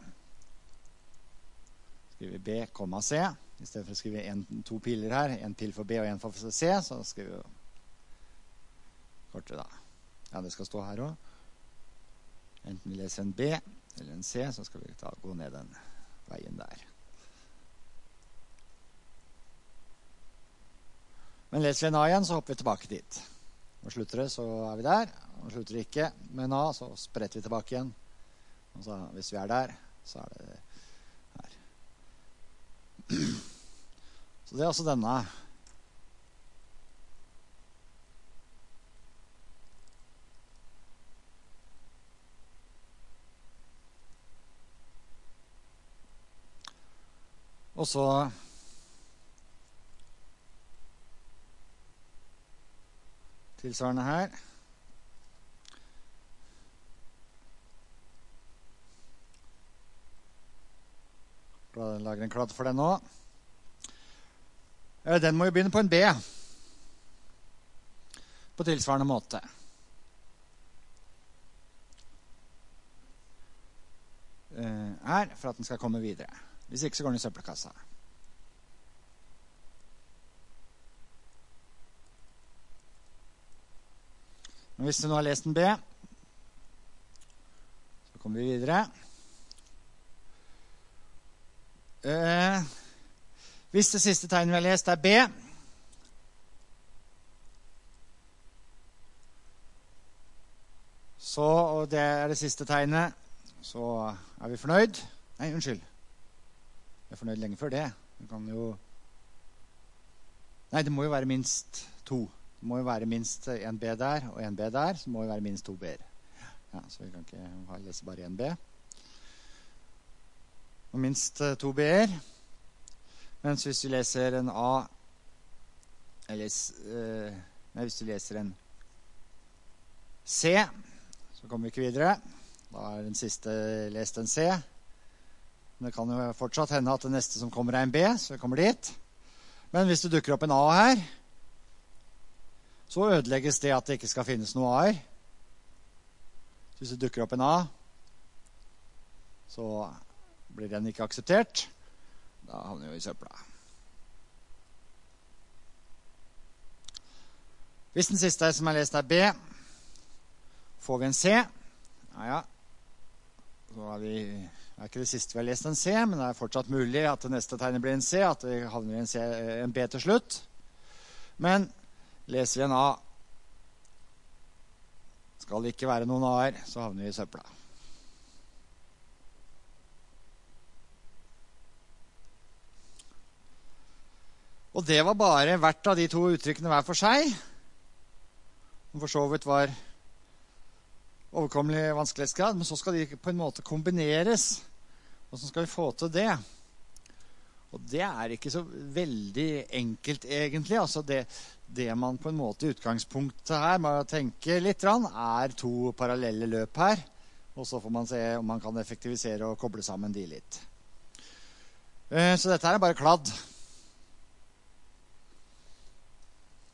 Skriver vi B, komma C. I stedet for å skrive en, to piler her, en pil for B og en for C, så skriver vi kortere da. Ja, det skal stå her også. Enten vi leser en B eller en C, så skal vi ta, gå ned den veien der. Men leser vi en A igjen, så hopper vi tilbake dit. Og slutter det, så er vi der. Og slutter det ikke med en A, så spretter vi tilbake igjen. Og så, hvis vi er der, så er det her. Så det er altså denne. Og så tilsvarende her. Lager en kladd for den nå. Den må jo begynne på en B. På tilsvarende måte. Her, for at den skal komme videre. Hvis ikke så går den i søppelkassa. Men hvis du nå har lest en B, så kommer vi videre. Uh, hvis det siste tegnet vi har lest er B, så, og det er det siste tegnet, så er vi fornøyd. Nei, unnskyld. Vi er fornøyd lenge før det. Vi kan jo... Nei, det må jo være minst to. Det må jo være minst en B der og en B der, så må jo være minst to B-er. Ja, så vi kan ikke lese bare en B. Og minst to B-er. Mens hvis vi leser en A, eller uh, nei, hvis vi leser en C, så kommer vi ikke videre. Da er den siste lest en C. Men det kan jo fortsatt hende at det neste som kommer er en B, så vi kommer dit. Men hvis det dukker opp en A her, så ødelegges det at det ikke skal finnes noe A-er. Hvis det dukker opp en A, så blir den ikke akseptert. Da havner vi i søpla. Hvis den siste som er lest er B, får vi en C. Ja, ja. Så er vi... Det er ikke det siste vi har lest en C, men det er fortsatt mulig at det neste tegnet blir en C, at vi havner i en, C, en B til slutt. Men leser vi en A, skal det ikke være noen A-er, så havner vi i søpla. Og det var bare hvert av de to uttrykkene hver for seg, som for så vidt var overkommelig vanskelighetsgrad, men så skal de på en måte kombineres. Hvordan skal vi få til det? Og det er ikke så veldig enkelt egentlig. Altså det, det man på en måte i utgangspunktet her må tenke litt, er to parallelle løp her. Og så får man se om man kan effektivisere og koble sammen de litt. Så dette her er bare kladd.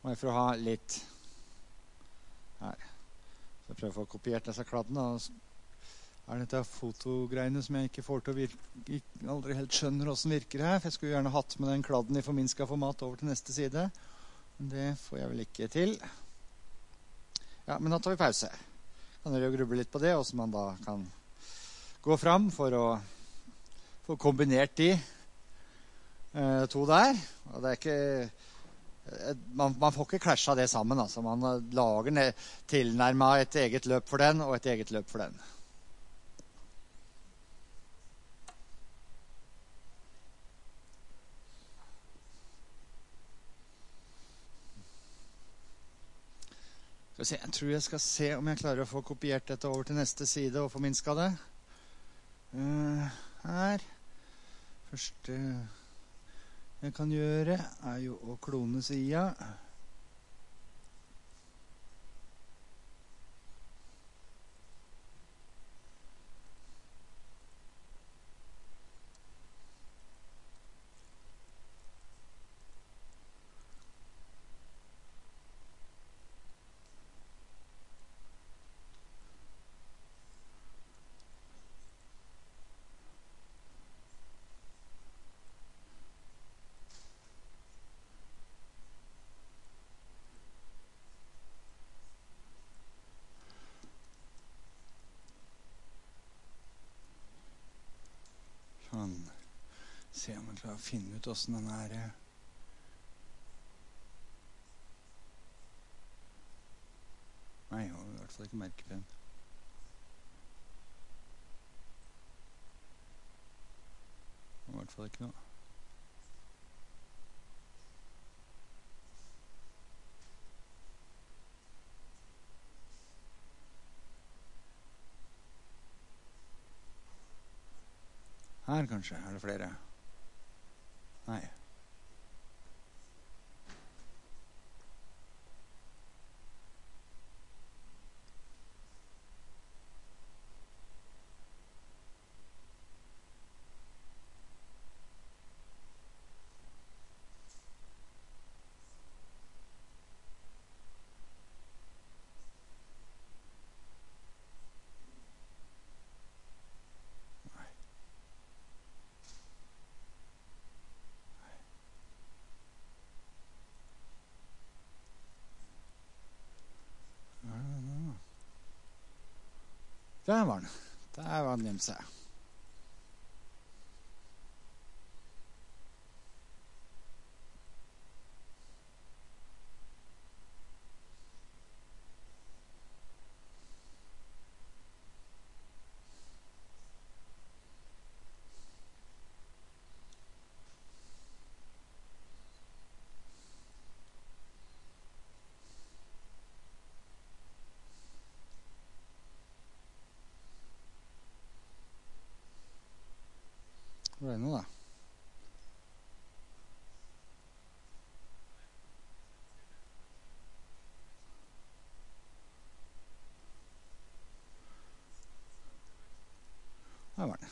Må jeg for å ha litt her. Så jeg prøver å få kopiert disse kladdene. Og er dette fotogreiene som jeg ikke får til å virke, aldri helt skjønner hvordan virker her. For jeg skulle gjerne hatt med den kladden i forminsket format over til neste side. Men det får jeg vel ikke til. Ja, men da tar vi pause. Kan dere jo gruble litt på det, og så man da kan gå fram for å få kombinert de eh, to der. Og det er ikke, man, man får ikke klasja det sammen, altså. Man lager tilnærmet et eget løp for den, og et eget løp for den. Skal vi se, jeg tror jeg skal se om jeg klarer å få kopiert dette over til neste side og forminska det. Uh, her. Første jeg kan gjøre er jo å klone sida. Sånn. Se om man klarer å finne ut hvordan den er. Nei, jeg har i hvert fall ikke merkepenn. I hvert fall ikke noe. Her kanskje, er det flere? Nei. Der var den. Der var den gjemt seg. Hvor er det nå da? Der var den.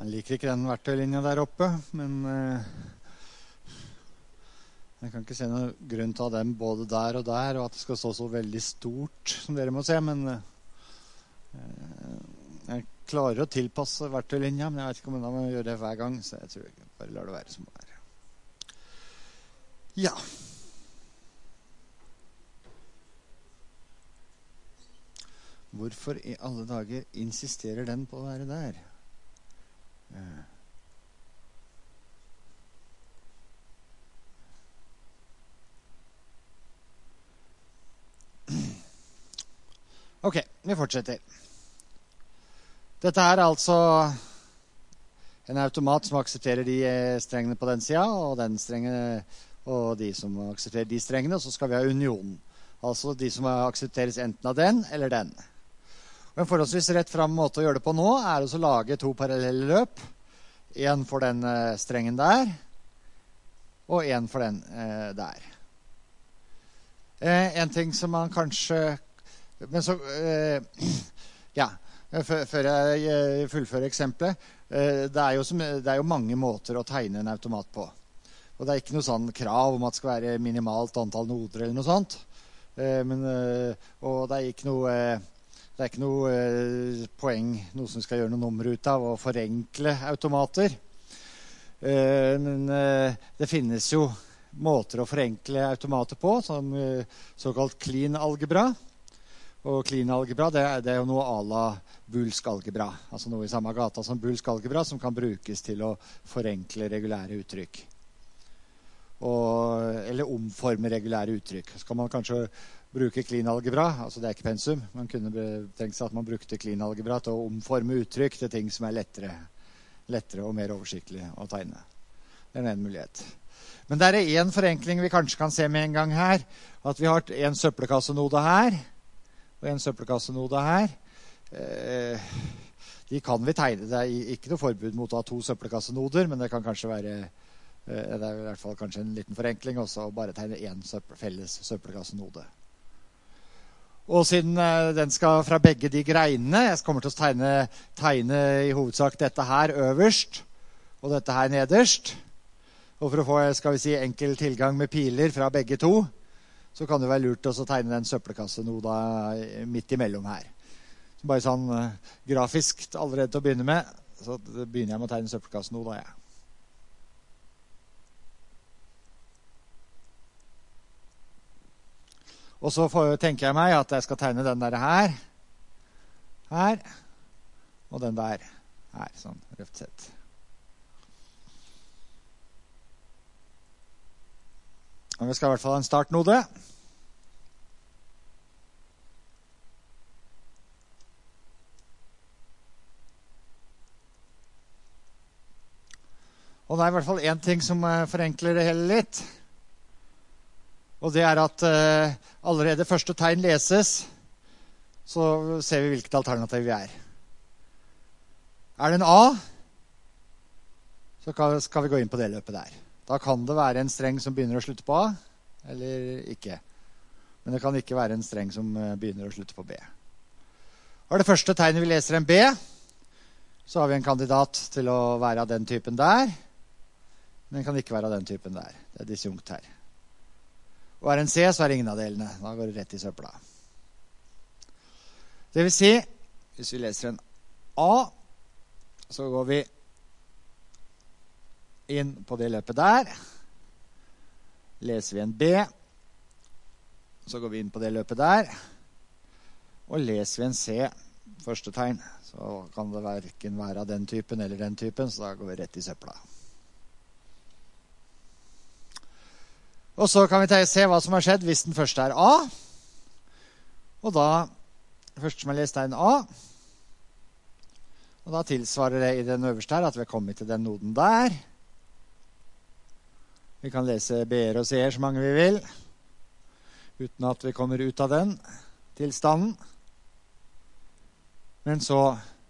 Jeg liker ikke den verktøylinja der oppe, men eh, jeg kan ikke se noen grunn til å ha dem både der og der, og at det skal stå så veldig stort, som dere må se, men eh, jeg klarer å tilpasse verktøylinja, men jeg vet ikke om jeg må gjøre det hver gang, så jeg tror jeg bare lar det være som det er. Ja. Hvorfor i alle dager insisterer den på å være der? Eh. Ok, vi fortsetter. Dette her er altså en automat som aksepterer de strengene på den siden, og den strengen, og de som aksepterer de strengene, og så skal vi ha unionen. Altså de som aksepteres enten av den eller den. Og en forholdsvis rett frem måte å gjøre det på nå er å lage to parallelle løp. En for den strengen der, og en for den eh, der. Eh, en ting som man kanskje... Men så... Eh, ja, før jeg fullfører eksempelet. Eh, det, er jo som, det er jo mange måter å tegne en automat på. Og det er ikke noe sånn krav om at det skal være minimalt antall noder eller noe sånt. Eh, men, eh, og det er ikke noe... Eh, Det er ikke noe eh, poeng, noe som skal gjøre noe nummer ut av, å forenkle automater. Eh, men eh, det finnes jo måter å forenkle automater på, som eh, såkalt clean algebra. Og clean algebra, det er, det er jo noe à la boolsk algebra. Altså noe i samme gata som boolsk algebra, som kan brukes til å forenkle regulære uttrykk. Og, eller omforme regulære uttrykk. Så kan man kanskje bruke clean algebra, altså det er ikke pensum. Man kunne tenkt seg at man brukte clean algebra til å omforme uttrykk til ting som er lettere, lettere og mer oversiktlig å tegne. Det er en mulighet. Men det er en forenkling vi kanskje kan se med en gang her, at vi har en søppelkassenode her, og en søppelkassenode her. Eh, de kan vi tegne. Det er ikke noe forbud mot å ha to søppelkassenoder, men det kan kanskje være, eh, det er i hvert fall kanskje en liten forenkling også, å bare tegne en søppel, felles søppelkassenode. Og siden uh, den skal fra begge de greinene, jeg kommer til å tegne, tegne i hovedsak dette her øverst, og dette her nederst. Og for å få, skal vi si, enkel tilgang med piler fra begge to, så kan det være lurt å tegne den søppelkassenoda midt imellom her. Så bare sånn uh, grafisk allerede til å begynne med, så begynner jeg med å tegne søppelkassenoda, ja. Og så får, tenker jeg meg at jeg skal tegne den der her, her, og den der her, sånn røft sett. Og vi skal i hvert fall ha en startnode. Og det er i hvert fall en ting som forenkler det hele litt. Og det er at uh, allerede første tegn leses, så ser vi hvilket alternativ vi er. Er det en A, så skal vi gå inn på det løpet der. Da kan det være en streng som begynner å slutte på A, eller ikke. Men det kan ikke være en streng som begynner å slutte på B. Og det første tegnet vi leser en B, så har vi en kandidat til å være av den typen der, men den kan ikke være av den typen der. Det er disjunkt her. Og er en C, så er det ingen av delene. Da går det rett i søpla. Det vil si, hvis vi leser en A, så går vi inn på det løpet der. Leser vi en B, så går vi inn på det løpet der. Og leser vi en C, første tegn, så kan det hverken være av den typen eller den typen, så da går vi rett i søpla. Og så kan vi se hva som har skjedd hvis den første er A. Og da, først som jeg leste er en A. Og da tilsvarer det i den øverste her at vi har kommet til den noden der. Vi kan lese B-er og C-er så mange vi vil, uten at vi kommer ut av den tilstanden. Men så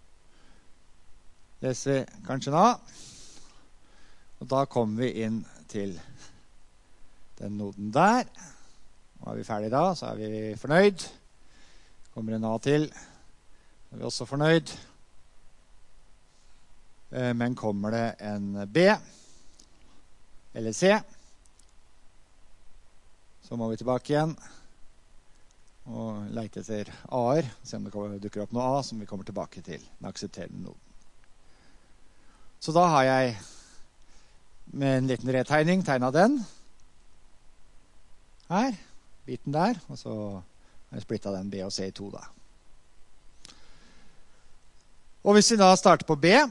leser vi kanskje en A. Og da kommer vi inn til den noden der. Og er vi ferdig da, så er vi fornøyd. Kommer en A til. Så er vi også fornøyd. Eh, men kommer det en B eller C, så må vi tilbake igjen og lete etter A-er, se om det dukker opp noe A som vi kommer tilbake til den aksepterende noden. Så da har jeg med en liten retegning tegnet den her, biten der, og så har jeg splittet den B og C i to da. Og hvis vi da starter på B,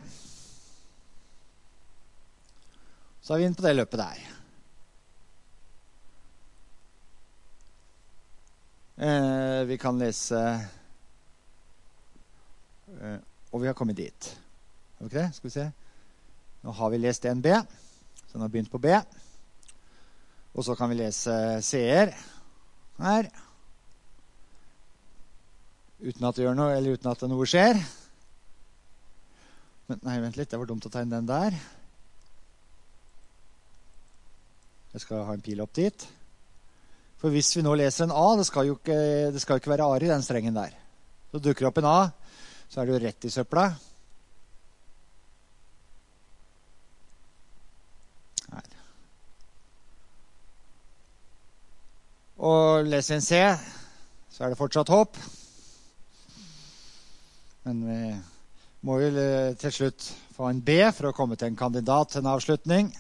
så er vi inne på det løpet der. Eh, vi kan lese eh, og vi har kommet dit. Er det ikke det? Skal vi se. Nå har vi lest en B, så den har begynt på B. Og så kan vi lese C-er her. Uten at det gjør noe, eller uten at noe skjer. Men, nei, vent litt, det var dumt å tegne den der. Jeg skal ha en pil opp dit. For hvis vi nå leser en A, det skal jo ikke, det skal jo ikke være A i den strengen der. Så dukker det opp en A, så er det jo rett i søpla. Her. Og leser vi en C, så er det fortsatt håp. Men vi må jo til slutt få en B for å komme til en kandidat til en avslutning.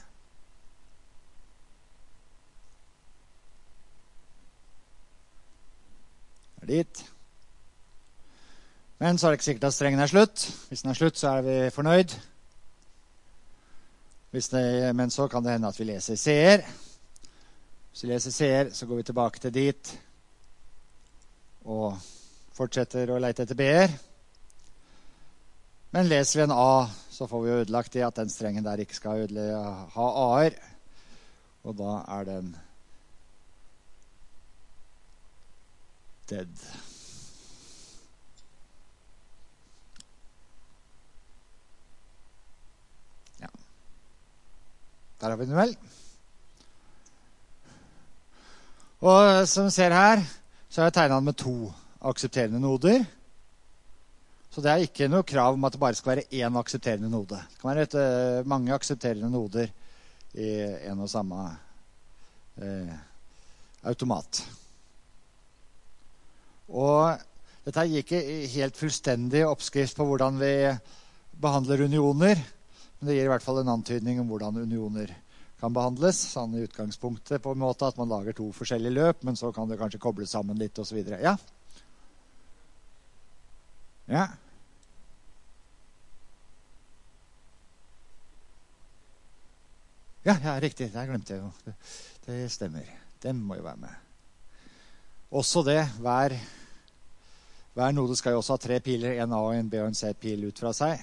Dit. Men så er det ikke sikkert at strengen er slutt. Hvis den er slutt, så er vi fornøyd. Hvis det, men så kan det hende at vi leser C-er. Hvis vi leser C-er, så går vi tilbake til dit og fortsetter å lete etter B-er. Men leser vi en A, så får vi ødelagt det at den strengen der ikke skal ødelegge, ha A-er. Og da er den dead. Ja. Der har vi den vel. Og som vi ser her, så har jeg tegnet den med to aksepterende noder. Så det er ikke noe krav om at det bare skal være én aksepterende node. Det kan være et, uh, mange aksepterende noder i en og samme uh, automat. Og dette gir ikke helt fullstendig oppskrift på hvordan vi behandler unioner, men det gir i hvert fall en antydning om hvordan unioner kan behandles, sånn i utgangspunktet på en måte at man lager to forskjellige løp, men så kan det kanskje kobles sammen litt og så videre. Ja? Ja? Ja, ja, riktig, det glemte jeg jo. Det, det stemmer. Den må jo være med. Også det, hver, hver node skal jo også ha tre piler, en A, en B og en C-pil ut fra seg.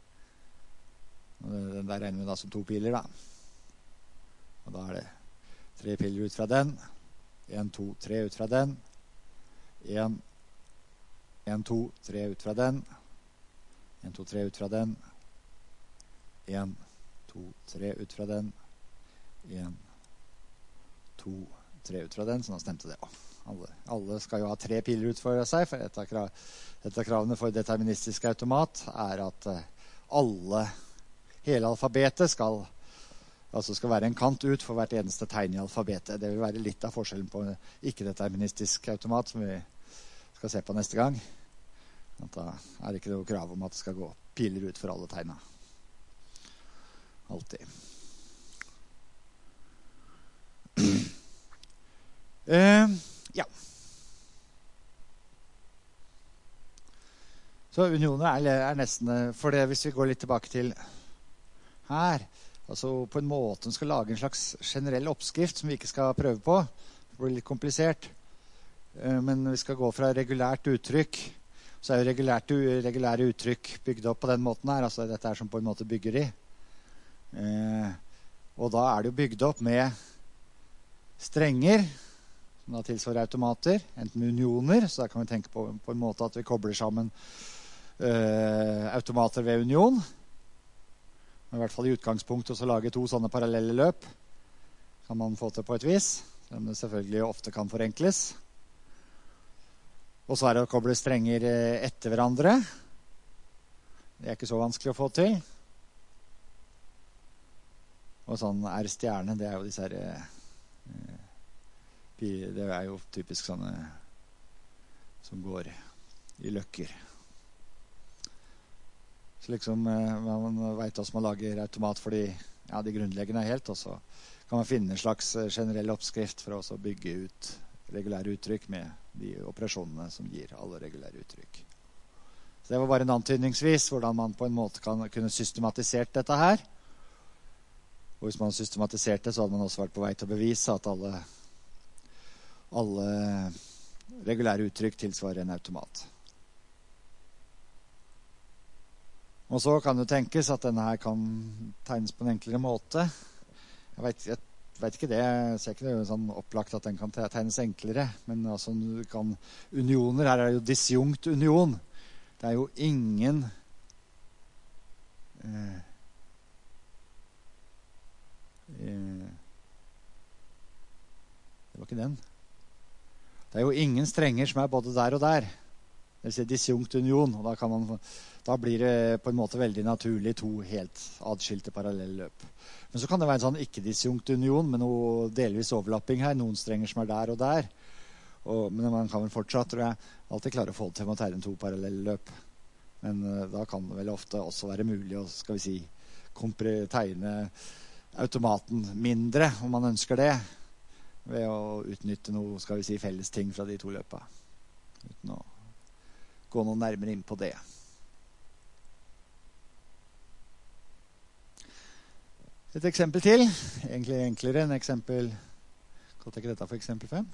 Den der regner vi da som to piler da. Og da er det tre piler ut fra den, en, to, tre ut fra den, en, en, to, tre ut fra den, en, to, tre ut fra den, en, to, tre ut fra den, en, to, tre ut fra den, så nå stemte det også. Alle, alle skal jo ha tre piler ut for seg, for et av, krav, et av kravene for deterministisk automat er at alle, hele alfabetet skal, altså skal være en kant ut for hvert eneste tegn i alfabetet. Det vil være litt av forskjellen på ikke-deterministisk automat, som vi skal se på neste gang. At da er det ikke noe krav om at det skal gå piler ut for alle tegna. Alltid. uh, Ja. Så unioner er, er nesten, for det hvis vi går litt tilbake til her, altså på en måte skal lage en slags generell oppskrift som vi ikke skal prøve på. Det blir litt komplisert. Men vi skal gå fra regulært uttrykk, så er jo regulært, regulære uttrykk bygd opp på den måten her, altså dette er som på en måte bygger i. Og da er det jo bygd opp med strenger, som da tilsvarer automater, enten unioner, så da kan vi tenke på, på en måte at vi kobler sammen uh, automater ved union. I hvert fall i utgangspunktet å lage to sånne parallelle løp kan man få til på et vis, selv om det selvfølgelig ofte kan forenkles. Og så er det å koble strenger etter hverandre. Det er ikke så vanskelig å få til. Og sånn R-stjerne, det er jo disse her eh, det er jo typisk sånne som går i løkker. Så liksom man vet hvordan man lager automat for de, ja, de grunnleggende helt, og så kan man finne en slags generell oppskrift for å bygge ut regulære uttrykk med de operasjonene som gir alle regulære uttrykk. Så det var bare en antydningsvis hvordan man på en måte kan, kunne systematisert dette her. Og hvis man systematiserte det, så hadde man også vært på vei til å bevise at alle alle regulære uttrykk tilsvarer en automat. Og så kan det tenkes at denne her kan tegnes på en enklere måte. Jeg vet, jeg vet ikke det, jeg ser ikke det sånn opplagt at den kan tegnes enklere, men altså du kan, unioner, her er jo disjunkt union. Det er jo ingen eh, eh, det var ikke den. Det er jo ingen strenger som er både der og der. Det vil si disjunkt union, og da, kan man, da blir det på en måte veldig naturlig to helt adskilte parallelløp. Men så kan det være en sånn ikke-disjunkt union med noe delvis overlapping her, noen strenger som er der og der. Og, men man kan vel fortsatt, tror jeg, alltid klare å få det til å tegne to parallelløp. Men uh, da kan det vel ofte også være mulig å, skal vi si, kompre- tegne automaten mindre, om man ønsker det, ved å utnytte noe, skal vi si, felles ting fra de to løpa. Uten å gå noe nærmere inn på det. Et eksempel til. Egentlig enklere enn eksempel... Kalte jeg ikke dette for eksempel fem?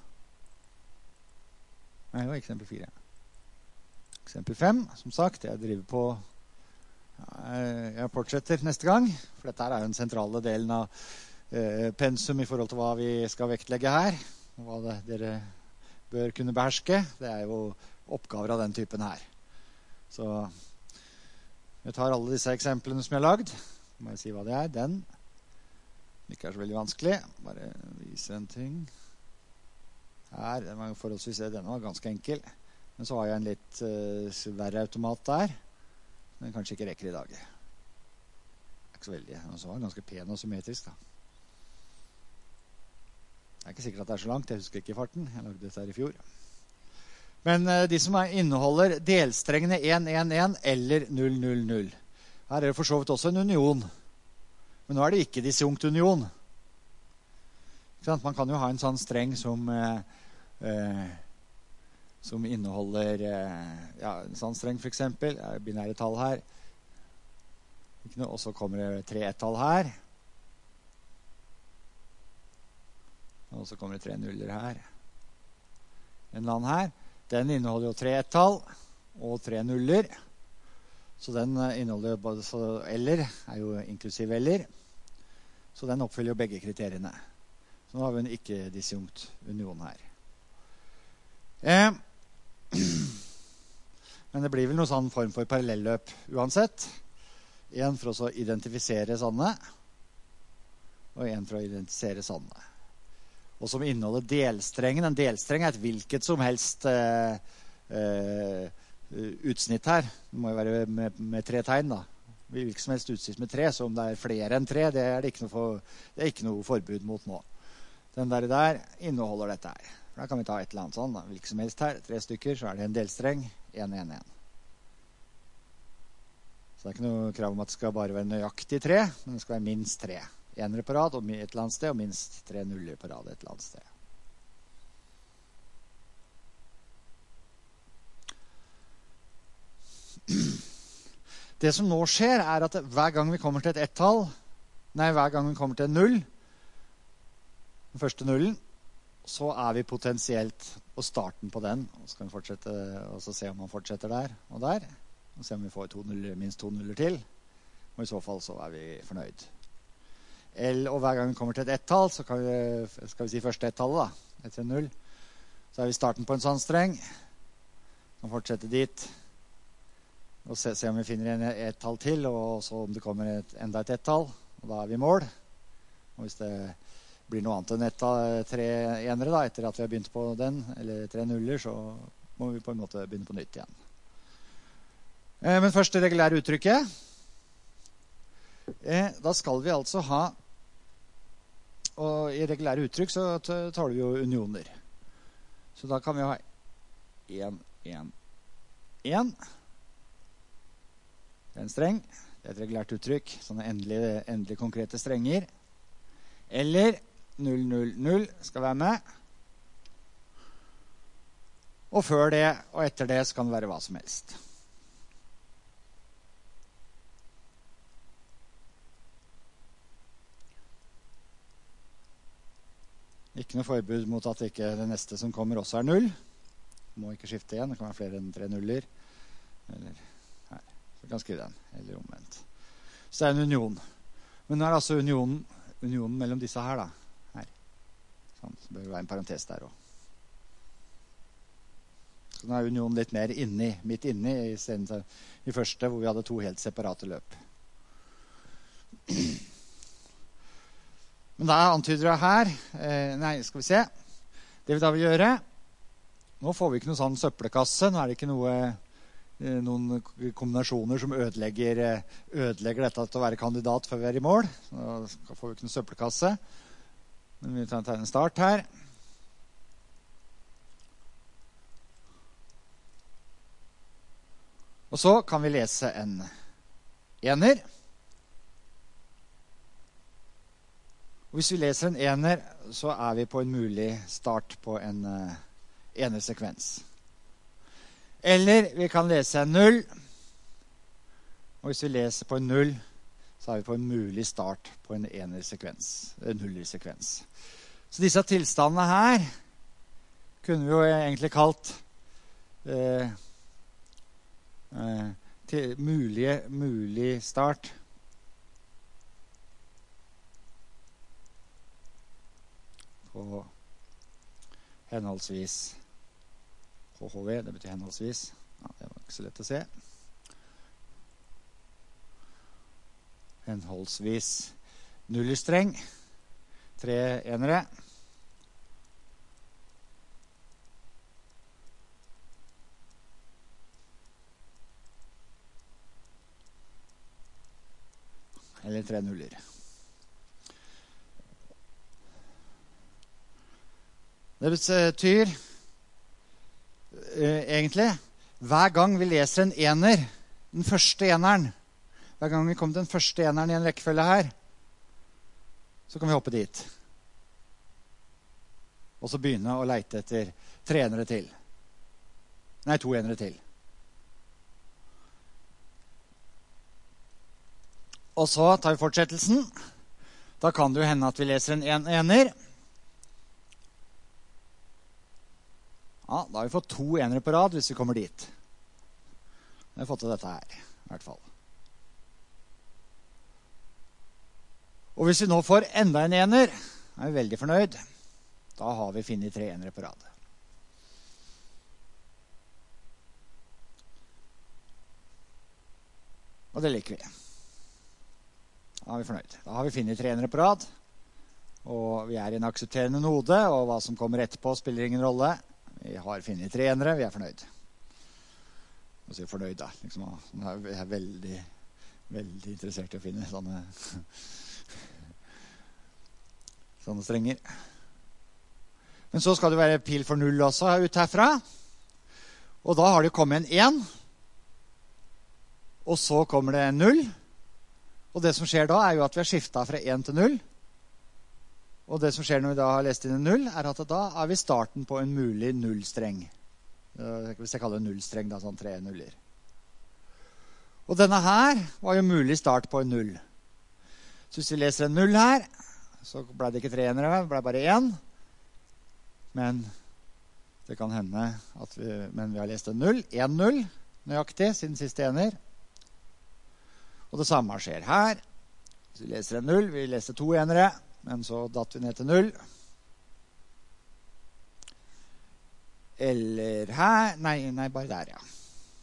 Nei, det var eksempel fire. Eksempel fem, som sagt, jeg driver på... Jeg fortsetter neste gang, for dette er jo den sentrale delen av pensum i forhold til hva vi skal vektlegge her, og hva det, dere bør kunne beherske. Det er jo oppgaver av den typen her. Så jeg tar alle disse eksemplene som jeg har lagd. Så må jeg si hva det er. Den ikke er så veldig vanskelig. Bare vise en ting. Her, den var forholdsvis, denne var ganske enkel. Men så har jeg en litt uh, verre automat der. Den kanskje ikke rekker i dag. Det er ikke så veldig. Den var ganske pen og symmetrisk da. Det er ikke sikkert at det er så langt, jeg husker ikke farten. Jeg lagde dette her i fjor. Men uh, de som er, inneholder delstrengene en en en eller null null null. Her er det for så vidt også en union. Men nå er det ikke disjunkt union. Ikke sant? Man kan jo ha en sånn streng som, uh, uh, som inneholder uh, ja, en sånn streng for eksempel. Det er binære tall her. Ikke noe, og så kommer det tre ett-tall her. Og så kommer det tre nuller her. En eller annen her. Den inneholder jo tre ett-tall og tre nuller. Så den inneholder både så eller, er jo inklusiv eller. Så den oppfyller jo begge kriteriene. Så nå har vi en ikke-disjunkt union her. Eh. Men det blir vel noen sånn form for parallelløp uansett. En for å identifisere sånne, og en for å identifisere sånne. Og som inneholder delstrengen. En delstreng er et hvilket som helst eh, eh, utsnitt her. Det må jo være med, med tre tegn da. Hvilket som helst utsnitt med tre, så om det er flere enn tre, det er det ikke noe, for, det er ikke noe forbud mot nå. Den der, der inneholder dette her. Da kan vi ta et eller annet sånn da. Hvilket som helst her, tre stykker, så er det en delstreng, en en en. Så det er ikke noe krav om at det skal bare være nøyaktig tre, men det skal være minst tre. Enere på rad et eller annet sted, og minst tre nuller på rad et eller annet sted. Det som nå skjer er at hver gang vi kommer til et ett-tall, nei, hver gang vi kommer til en null, den første nullen, så er vi potensielt på starten på den. Og så kan vi fortsette, og så se om man fortsetter der og der, og se om vi får to nuller, minst to nuller til. Og i så fall så er vi fornøyd. L, og hver gang vi kommer til et ett-tall, så kan vi, skal vi si første ett-tallet da, etter en null. Så er vi starten på en sånn streng. Vi kan fortsette dit, og se, se om vi finner en ett-tall til, og så om det kommer et, enda et ett-tall, og da er vi i mål. Og hvis det blir noe annet enn ett av tre enere da, etter at vi har begynt på den, eller tre nuller, så må vi på en måte begynne på nytt igjen. Eh, men først det regulære uttrykket. Eh, da skal vi altså ha Og i regulære uttrykk så taler vi jo unioner. Så da kan vi ha en, en, en. Det er en streng. Det er et regulært uttrykk. Sånne endelig, endelig konkrete strenger. Eller null, null, null skal være med. Og før det og etter det så kan det være hva som helst. Ikke noe forbud mot at ikke det neste som kommer også er null. Må ikke skifte igjen. Det kan være flere enn tre nuller. Eller her. Så vi kan skrive den. Eller omvendt. Så det er en union. Men nå er det altså unionen, unionen mellom disse her da. Her. Sånn, så bør det være en parentes der også. Så nå er unionen litt mer inni, midt inni, i stedet for i første, hvor vi hadde to helt separate løp. Men da antyder jeg her, eh, nei, skal vi se, det vi da vil gjøre, nå får vi ikke noen sånn søppelkasse, nå er det ikke noe, eh, noen kombinasjoner som ødelegger, ødelegger dette til å være kandidat før vi er i mål, så får vi ikke noen søppelkasse, men vi tar en start her. Og så kan vi lese en ener. Og hvis vi leser en ener, så er vi på en mulig start på en uh, enersekvens. Eller vi kan lese en null. Og hvis vi leser på en null, så er vi på en mulig start på en enersekvens. En nullersekvens. Så disse tilstandene her kunne vi jo egentlig kalt uh, Uh, til mulige, mulig start på henholdsvis H H V, det betyr henholdsvis ja, det var ikke så lett å se henholdsvis nullerstreng tre enere eller tre nuller. Det betyr eh, egentlig hver gang vi leser en ener, den første eneren, hver gang vi kommer til den første eneren i en rekkefølge her, så kan vi hoppe dit. Og så begynne å leite etter tre enere til. Nei, to enere til. Og så tar vi fortsettelsen. Da kan det jo hende at vi leser en, en ener. Ja, da har vi fått to enere på rad hvis vi kommer dit. Vi har fått til dette her, i hvert fall. Og hvis vi nå får enda en ener, er vi veldig fornøyd. Da har vi funnet tre enere på rad. Og det liker vi. Da er vi fornøyd. Da har vi funnet tre enere på rad. Og vi er i en aksepterende node, og hva som kommer etterpå spiller ingen rolle. Vi har funnet tre enere, vi er fornøyd. Nå sier jeg fornøyd da. Liksom, jeg er veldig, veldig interessert i å finne sånne, sånne strenger. Men så skal det være pil for null også ut herfra. Og da har det kommet en en. Og så kommer det en null. Og det som skjer da er jo at vi har skiftet fra en til null. Og det som skjer når vi da har lest inn en null, er at da er vi starten på en mulig nullstreng. Hvis jeg kaller det nullstreng, da, sånn tre nuller. Og denne her var jo mulig start på en null. Så hvis vi leser en null her, så ble det ikke tre enere, det ble bare en. Men det kan hende at vi, men vi har lest en null, en null, nøyaktig, siden siste ener. Og det samme skjer her. Så vi leser en null, vi leser to enere, men så datt vi ned til null. Eller her, nei, nei, bare der, ja.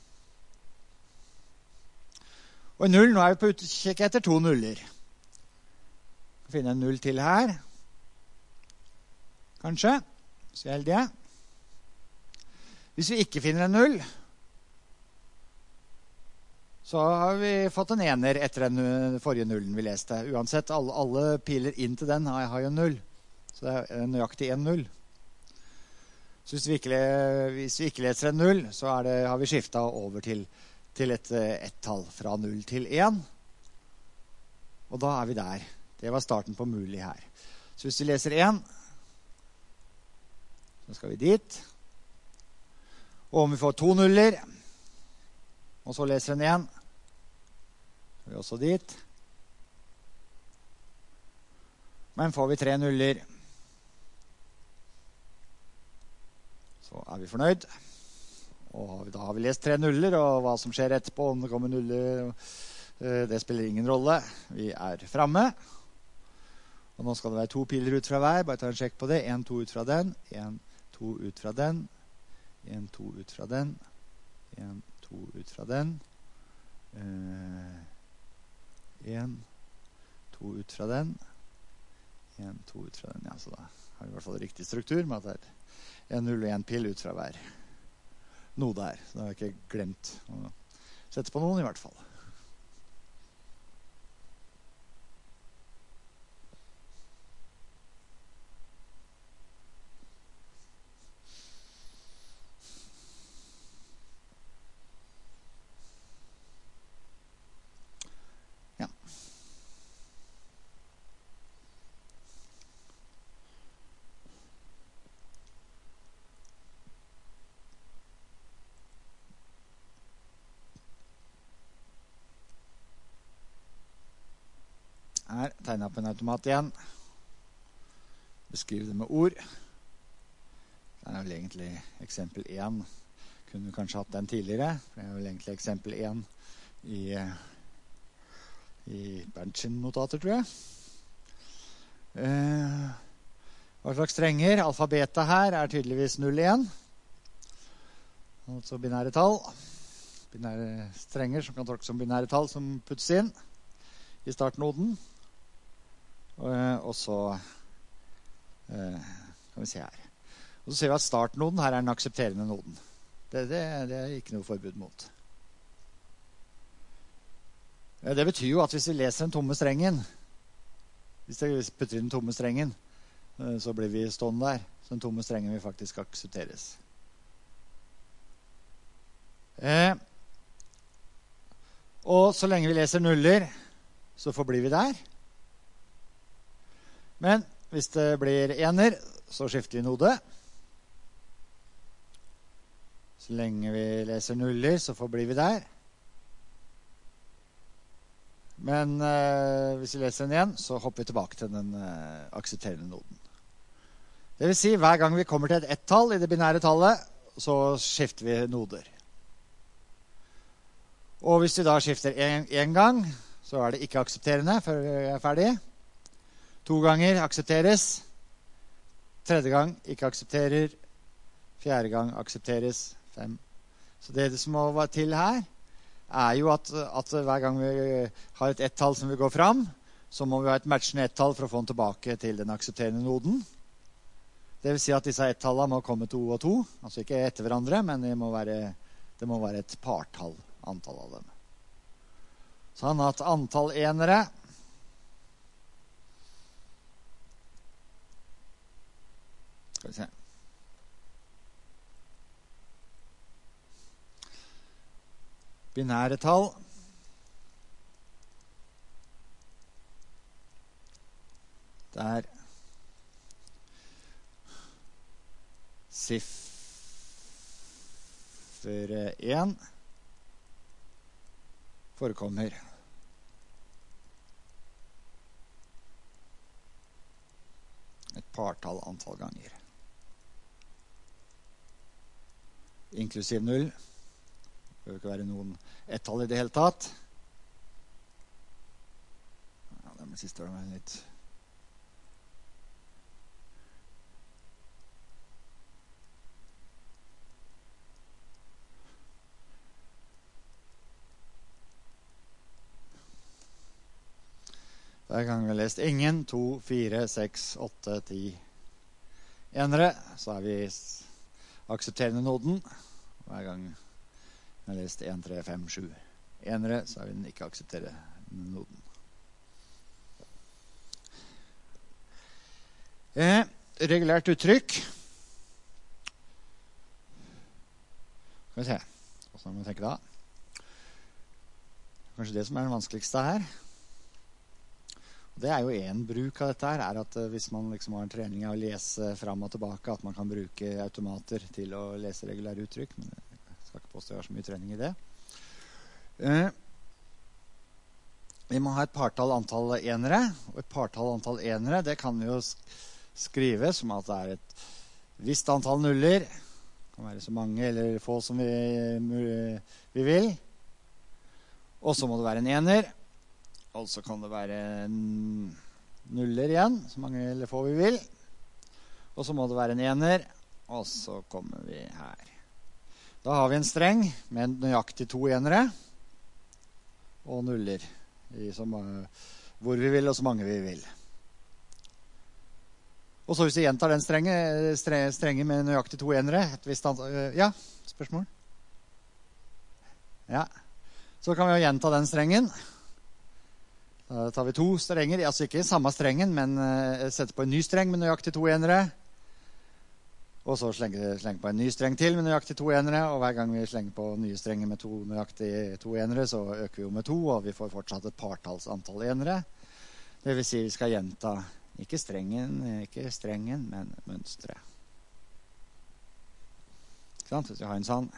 Og i null, nå er vi på utkikk etter to nuller. Vi finner en null til her. Kanskje, så heldige. Hvis vi ikke finner en null, så har vi fått en ener etter den forrige nullen vi leste. Uansett, alle, alle piler inn til den har, har jo null. Så det er nøyaktig en null. Så hvis vi ikke, hvis vi ikke leser en null, så er det, har vi skiftet over til, til et ett-tall fra null til en. Og da er vi der. Det var starten på mulig her. Så hvis vi leser en, så skal vi dit. Og om vi får to nuller, og så leser en en, så er vi også dit. Men får vi tre nuller, så er vi fornøyd. Og da har vi lest tre nuller, og hva som skjer etterpå, om det kommer nuller, det spiller ingen rolle. Vi er fremme. Og nå skal det være to piler ut fra hver. Bare ta en sjekk på det. En, to ut fra den. En, to ut fra den. En, to ut fra den. En, to ut fra den. Uh, en, to ut fra den. En, to ut fra den. Ja, så da har vi i hvert fall riktig struktur med at det er en null og en pil ut fra hver node her. Så da har jeg ikke glemt å sette på noen i hvert fall. Her, tegnet på en automat igjen. Beskriv det med ord. Det er vel egentlig eksempel én. Kunne kanskje hatt den tidligere. Det er vel egentlig eksempel én i, i Bernt sin notater, tror jeg. Eh, hva slags strenger? Alfabetet her er tydeligvis null en. Altså binære tall. Binære strenger som kan tolkes som binære tall som puttes inn i startnoden. Og, og så eh, kan vi se her. Og så ser vi at startnoden her er den aksepterende noden. Det, det, det er ikke noe forbud mot. Det betyr jo at hvis vi leser den tomme strengen, hvis vi putter inn den tomme strengen, så blir vi stående der. Så den tomme strengen vil faktisk aksepteres. Eh, og så lenge vi leser nuller, så forblir vi der. Men hvis det blir ener, så skifter vi node. Så lenge vi leser nuller, så forblir vi der. Men eh, hvis vi leser en igjen, så hopper vi tilbake til den eh, aksepterende noden. Det vil si, hver gang vi kommer til et ett-tall i det binære tallet, så skifter vi noder. Og hvis vi da skifter en, en gang, så er det ikke aksepterende før vi er ferdig. To ganger aksepteres. Tredje gang ikke aksepterer. Fjerde gang aksepteres. Fem. Så det som må være til her, er jo at, at hver gang vi har et ett-tall som vil gå fram, så må vi ha et matchende ett-tall for å få den tilbake til den aksepterende noden. Det vil si at disse ett-tallene må komme to og to. Altså ikke etter hverandre, men det må være, det må være et partall, antall av dem. Sånn at antall enere skal vi se. Binære tall. Der siffer én forekommer. Et partall antall ganger. Inklusiv null. Det bør ikke være noen ett-tall i det hele tatt. Ja, det med siste var litt... Hver gang vi har lest ingen, to, fire, seks, åtte, ti enere, så er vi aksepterende noden. Hver gang vi har lest en, tre, fem, sju, enere, så vil den ikke akseptere noden. Eh, regulært uttrykk. Skal vi se. Hvordan må vi tenke da? Kanskje det som er det vanskeligste her. Og det er jo en bruk av dette her, er at hvis man liksom har en trening av å lese fram og tilbake, at man kan bruke automater til å lese regulære uttrykk. Men jeg skal ikke påstå jeg har så mye trening i det. Eh, vi må ha et partall antall enere, og et partall antall enere, det kan vi jo skrive som at det er et visst antall nuller. Det kan være så mange eller få som vi, vi vil. Og så må det være en ener. Og så kan det være nuller igjen, så mange eller få vi vil. Og så må det være en ener, og så kommer vi her. Da har vi en streng med nøyaktig to enere og nuller, i så mange, hvor vi vil og så mange vi vil. Og så hvis vi gjentar den strenge, strenge med nøyaktig to enere, et visst antall, ja, spørsmål? Ja, så kan vi jo gjenta den strengen. Da tar vi to strenger, altså ikke samme strengen, men uh, setter på en ny streng med nøyaktig to enere. Og så slenger, slenger på en ny streng til med nøyaktig to enere, og hver gang vi slenger på nye strenger med to nøyaktig to enere, så øker vi jo med to, og vi får fortsatt et partalls antall enere. Det vil si vi skal gjenta ikke strengen, ikke strengen, men mønstret. Ikke sant? Hvis vi har en sånn.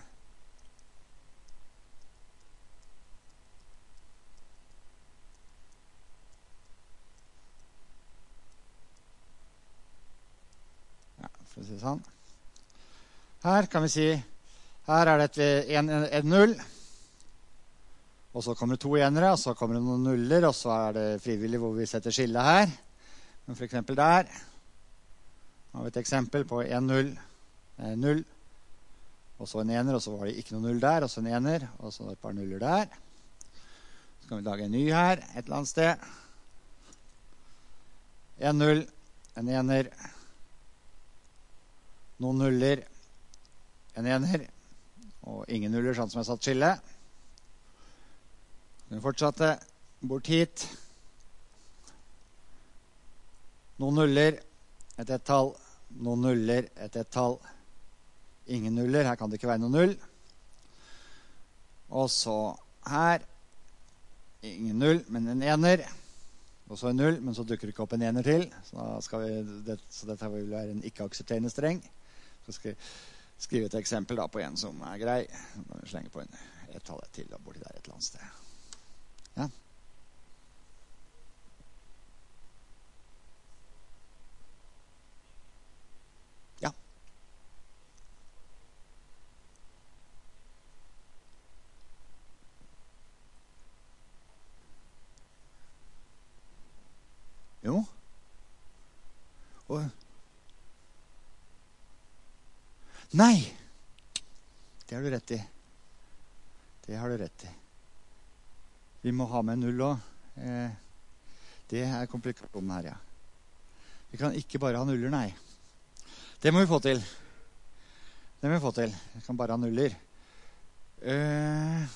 For å si det sånn. Her kan vi si, her er det et, en, et null, og så kommer det to enere, og så kommer det noen nuller, og så er det frivillig hvor vi setter skille her. Men for eksempel der, har vi et eksempel på en null, eh, null, og så en ener, og så var det ikke noen null der, og så en ener, og så et par nuller der. Så kan vi lage en ny her, et eller annet sted. En null, en ener, noen nuller, en ener, og ingen nuller, sånn som jeg satt skille. Vi fortsatte bort hit. Noen nuller, et ett-tall, noen nuller, et ett-tall. Ingen nuller, her kan det ikke være noen null. Og så her, ingen null, men en ener. Og så en null, men så dukker det ikke opp en ener til. Så, da skal vi, det, så dette vil være en ikke-aksepterende streng. Så skal jeg skrive et eksempel da på en som er grei. Så kan vi slenge på en ett-tallet til og borti der et eller annet sted. Ja. Ja. Jo. Og nei, det har du rett i. Det har du rett i. Vi må ha med null også. Eh, det er komplikasjonen her, ja. Vi kan ikke bare ha nuller, nei. Det må vi få til. Det må vi få til. Vi kan bare ha nuller. Eh,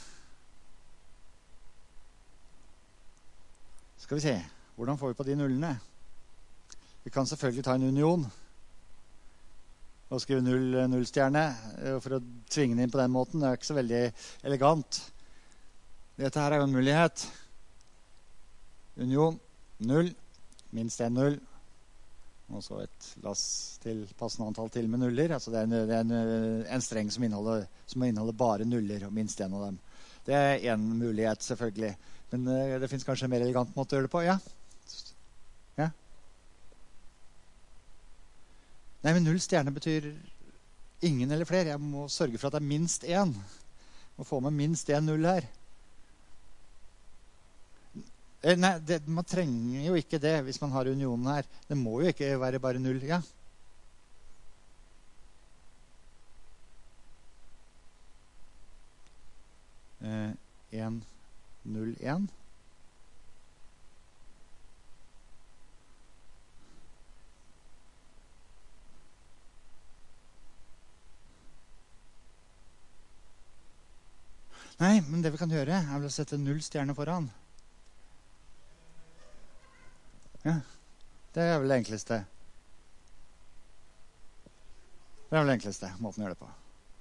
skal vi se. Hvordan får vi på de nullene? Vi kan selvfølgelig ta en union og skrive null, null stjerne for å tvinge den inn på den måten. Det er ikke så veldig elegant. Dette her er jo en mulighet. Union, null, minst en null. Og så et lass til passende antall til med nuller. Altså det er en, det er en, en streng som inneholder, som inneholder bare nuller, og minst en av dem. Det er en mulighet, selvfølgelig. Men uh, det finnes kanskje en mer elegant måte å gjøre det på. Ja. Ja. Nei, men null stjerne betyr ingen eller flere. Jeg må sørge for at det er minst en. Jeg må få med minst en null her. Eh, nei, det, man trenger jo ikke det hvis man har unionen her. Det må jo ikke være bare null, ja. Eh, en, null, en. Nei, men det vi kan gjøre, er vel å sette null stjerne foran. Ja, det er vel det enkleste. Det er vel det enkleste måten å gjøre det på.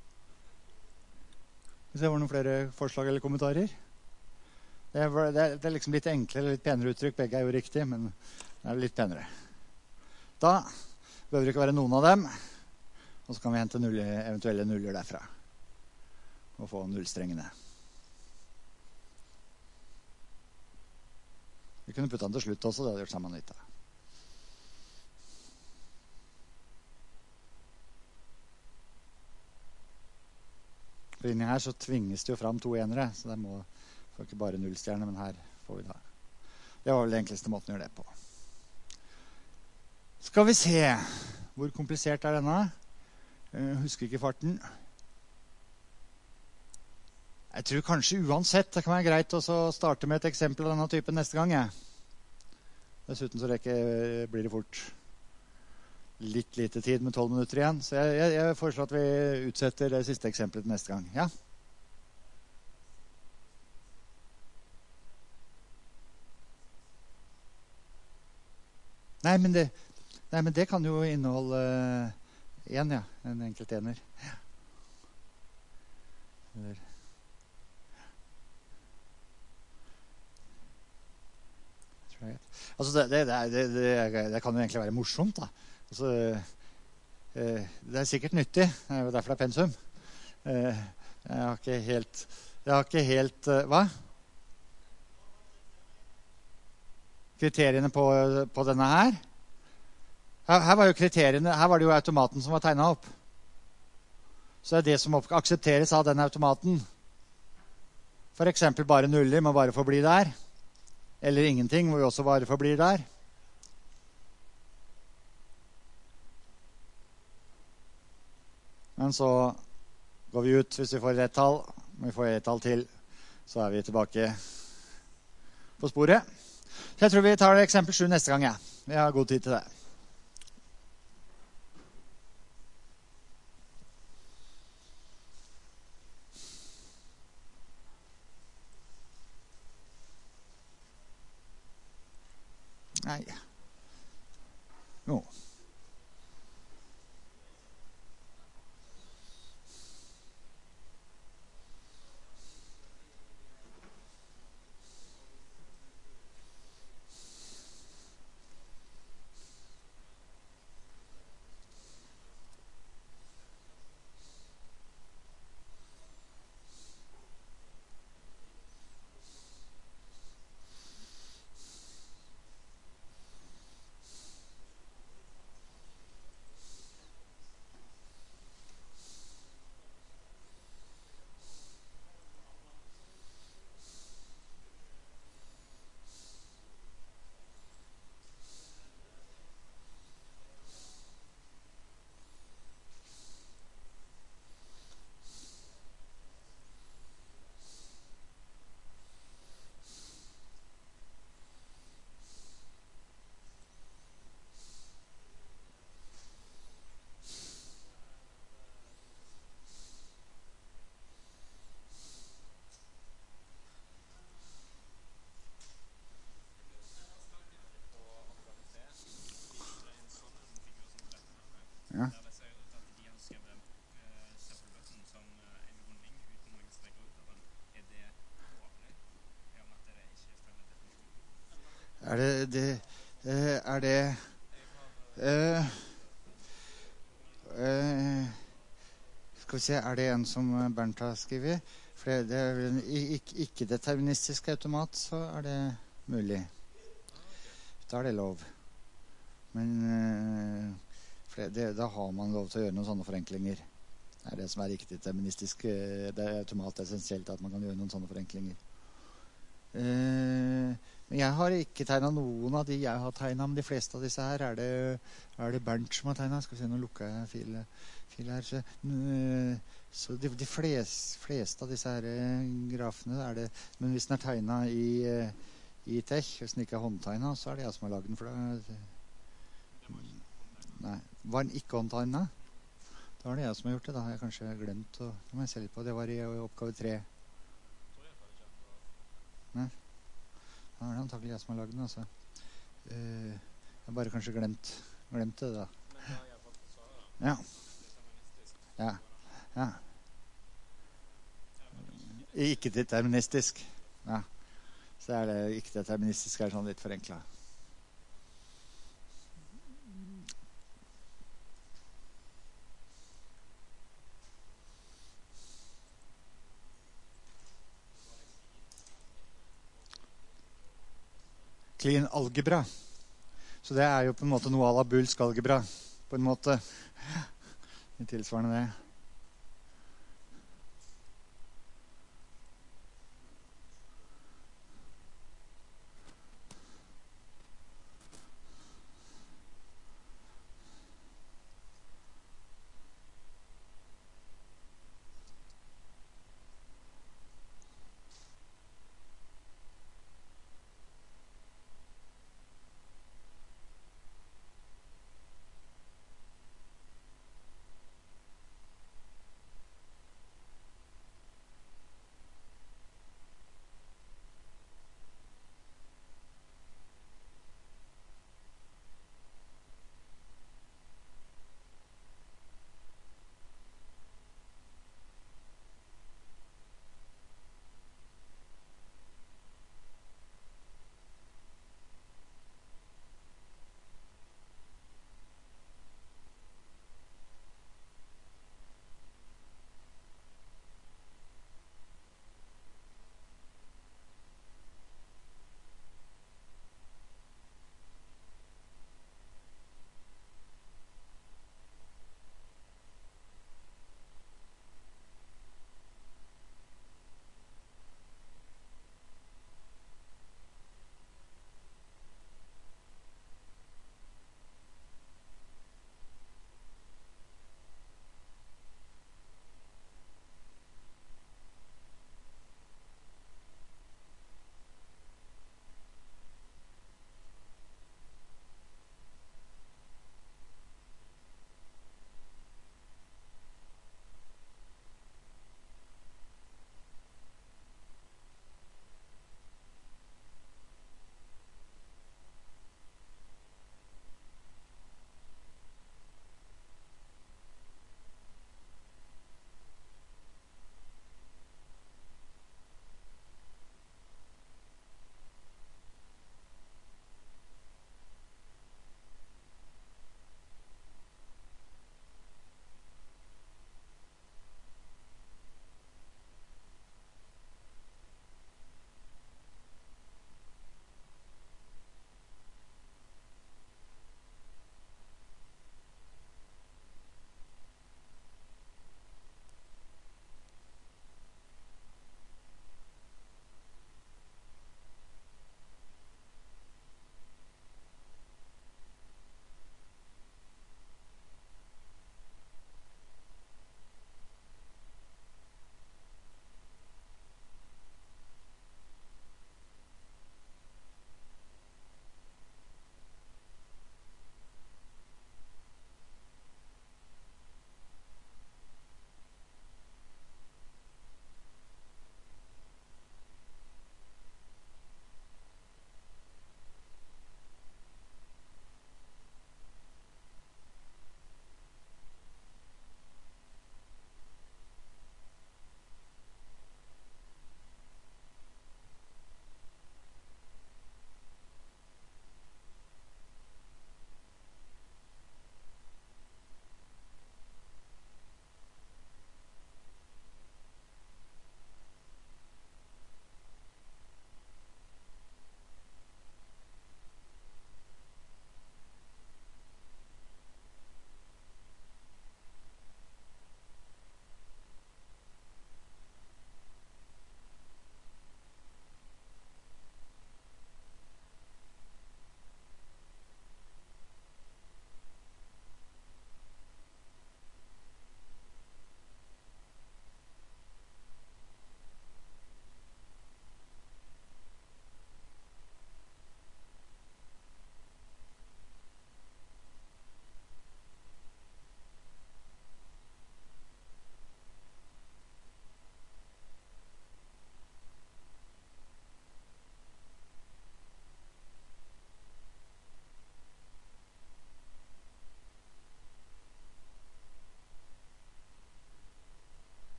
Hvis det var noen flere forslag eller kommentarer? Det er, det er, det er liksom litt enklere, litt penere uttrykk. Begge er jo riktig, men det er litt penere. Da behøver det ikke være noen av dem. Og så kan vi hente null, eventuelle nuller derfra. Og få nullstrengene. Vi kunne putte den til slutt også, det hadde gjort samme nytte. For inni her så tvinges det jo fram to enere, så det må, får ikke bare nullstjerne, men her får vi da. Det var vel den enkleste måten å gjøre det på. Skal vi se, hvor komplisert er denne? Jeg husker ikke farten. Jeg tror kanskje uansett det kan være greit å starte med et eksempel av denne typen neste gang. Jeg. Dessuten så rekker, blir det fort litt lite tid med tolv minutter igjen. Så jeg, jeg, jeg foreslår at vi utsetter det siste eksempelet til neste gang. Ja? Nei, men det, nei, men det kan jo inneholde en, ja. En enkelt ener. Ja. Eller... Altså det, det, det, det, det kan jo egentlig være morsomt da. Altså, det er sikkert nyttig, det er jo derfor det er pensum. Jeg har ikke helt, jeg har ikke helt, hva? Kriteriene på, på denne her? her? Her var jo kriteriene, her var det jo automaten som var tegnet opp. Så det er det som aksepteres av den automaten. For eksempel bare nuller må bare få bli der. Eller ingenting, hvor vi også bare forblir der. Men så går vi ut hvis vi får rett tall. Om vi får et tall til, så er vi tilbake på sporet. Så jeg tror vi tar eksempel sju neste gang. Ja. Vi har god tid til det. Nei. Jo. Ja. Er det, det er det uh, uh, skal vi se, er det en som Bernt har skrevet? For det, det er en ikke-deterministisk automat, så er det mulig. Da er det lov. Men uh, for det, det, da har man lov til å gjøre noen sånne forenklinger. Det er det som er ikke-deterministisk. Det er automat essensielt at man kan gjøre noen sånne forenklinger. Uh, men jeg har ikke tegnet noen av de jeg har tegnet, men de fleste av disse her er det, er det Bernt som har tegnet. Skal vi se, nå lukker jeg fil, fil her. Så, uh, så de, de flest, fleste av disse her grafene er det, men hvis den er tegnet i, uh, i Tech, hvis den ikke er håndtegnet, så er det jeg som har laget den. For det, nei, var den ikke håndtegnet? Da er det jeg som har gjort det. Da har jeg kanskje glemt å, det må jeg se litt på. Det var i oppgave tre. Ja. Ja, det er antakelig jeg som har laget den, altså. Uh, jeg har bare kanskje glemt, glemt det, da. Men da har jeg fått svare, da. Ja. Deterministisk. Ja. Ja. Ikke-deterministisk. Ja. Så er det ikke-deterministisk er sånn litt forenklet. Clean algebra. Så det er jo på en måte noe à la bulsk algebra, på en måte. I tilsvarende det.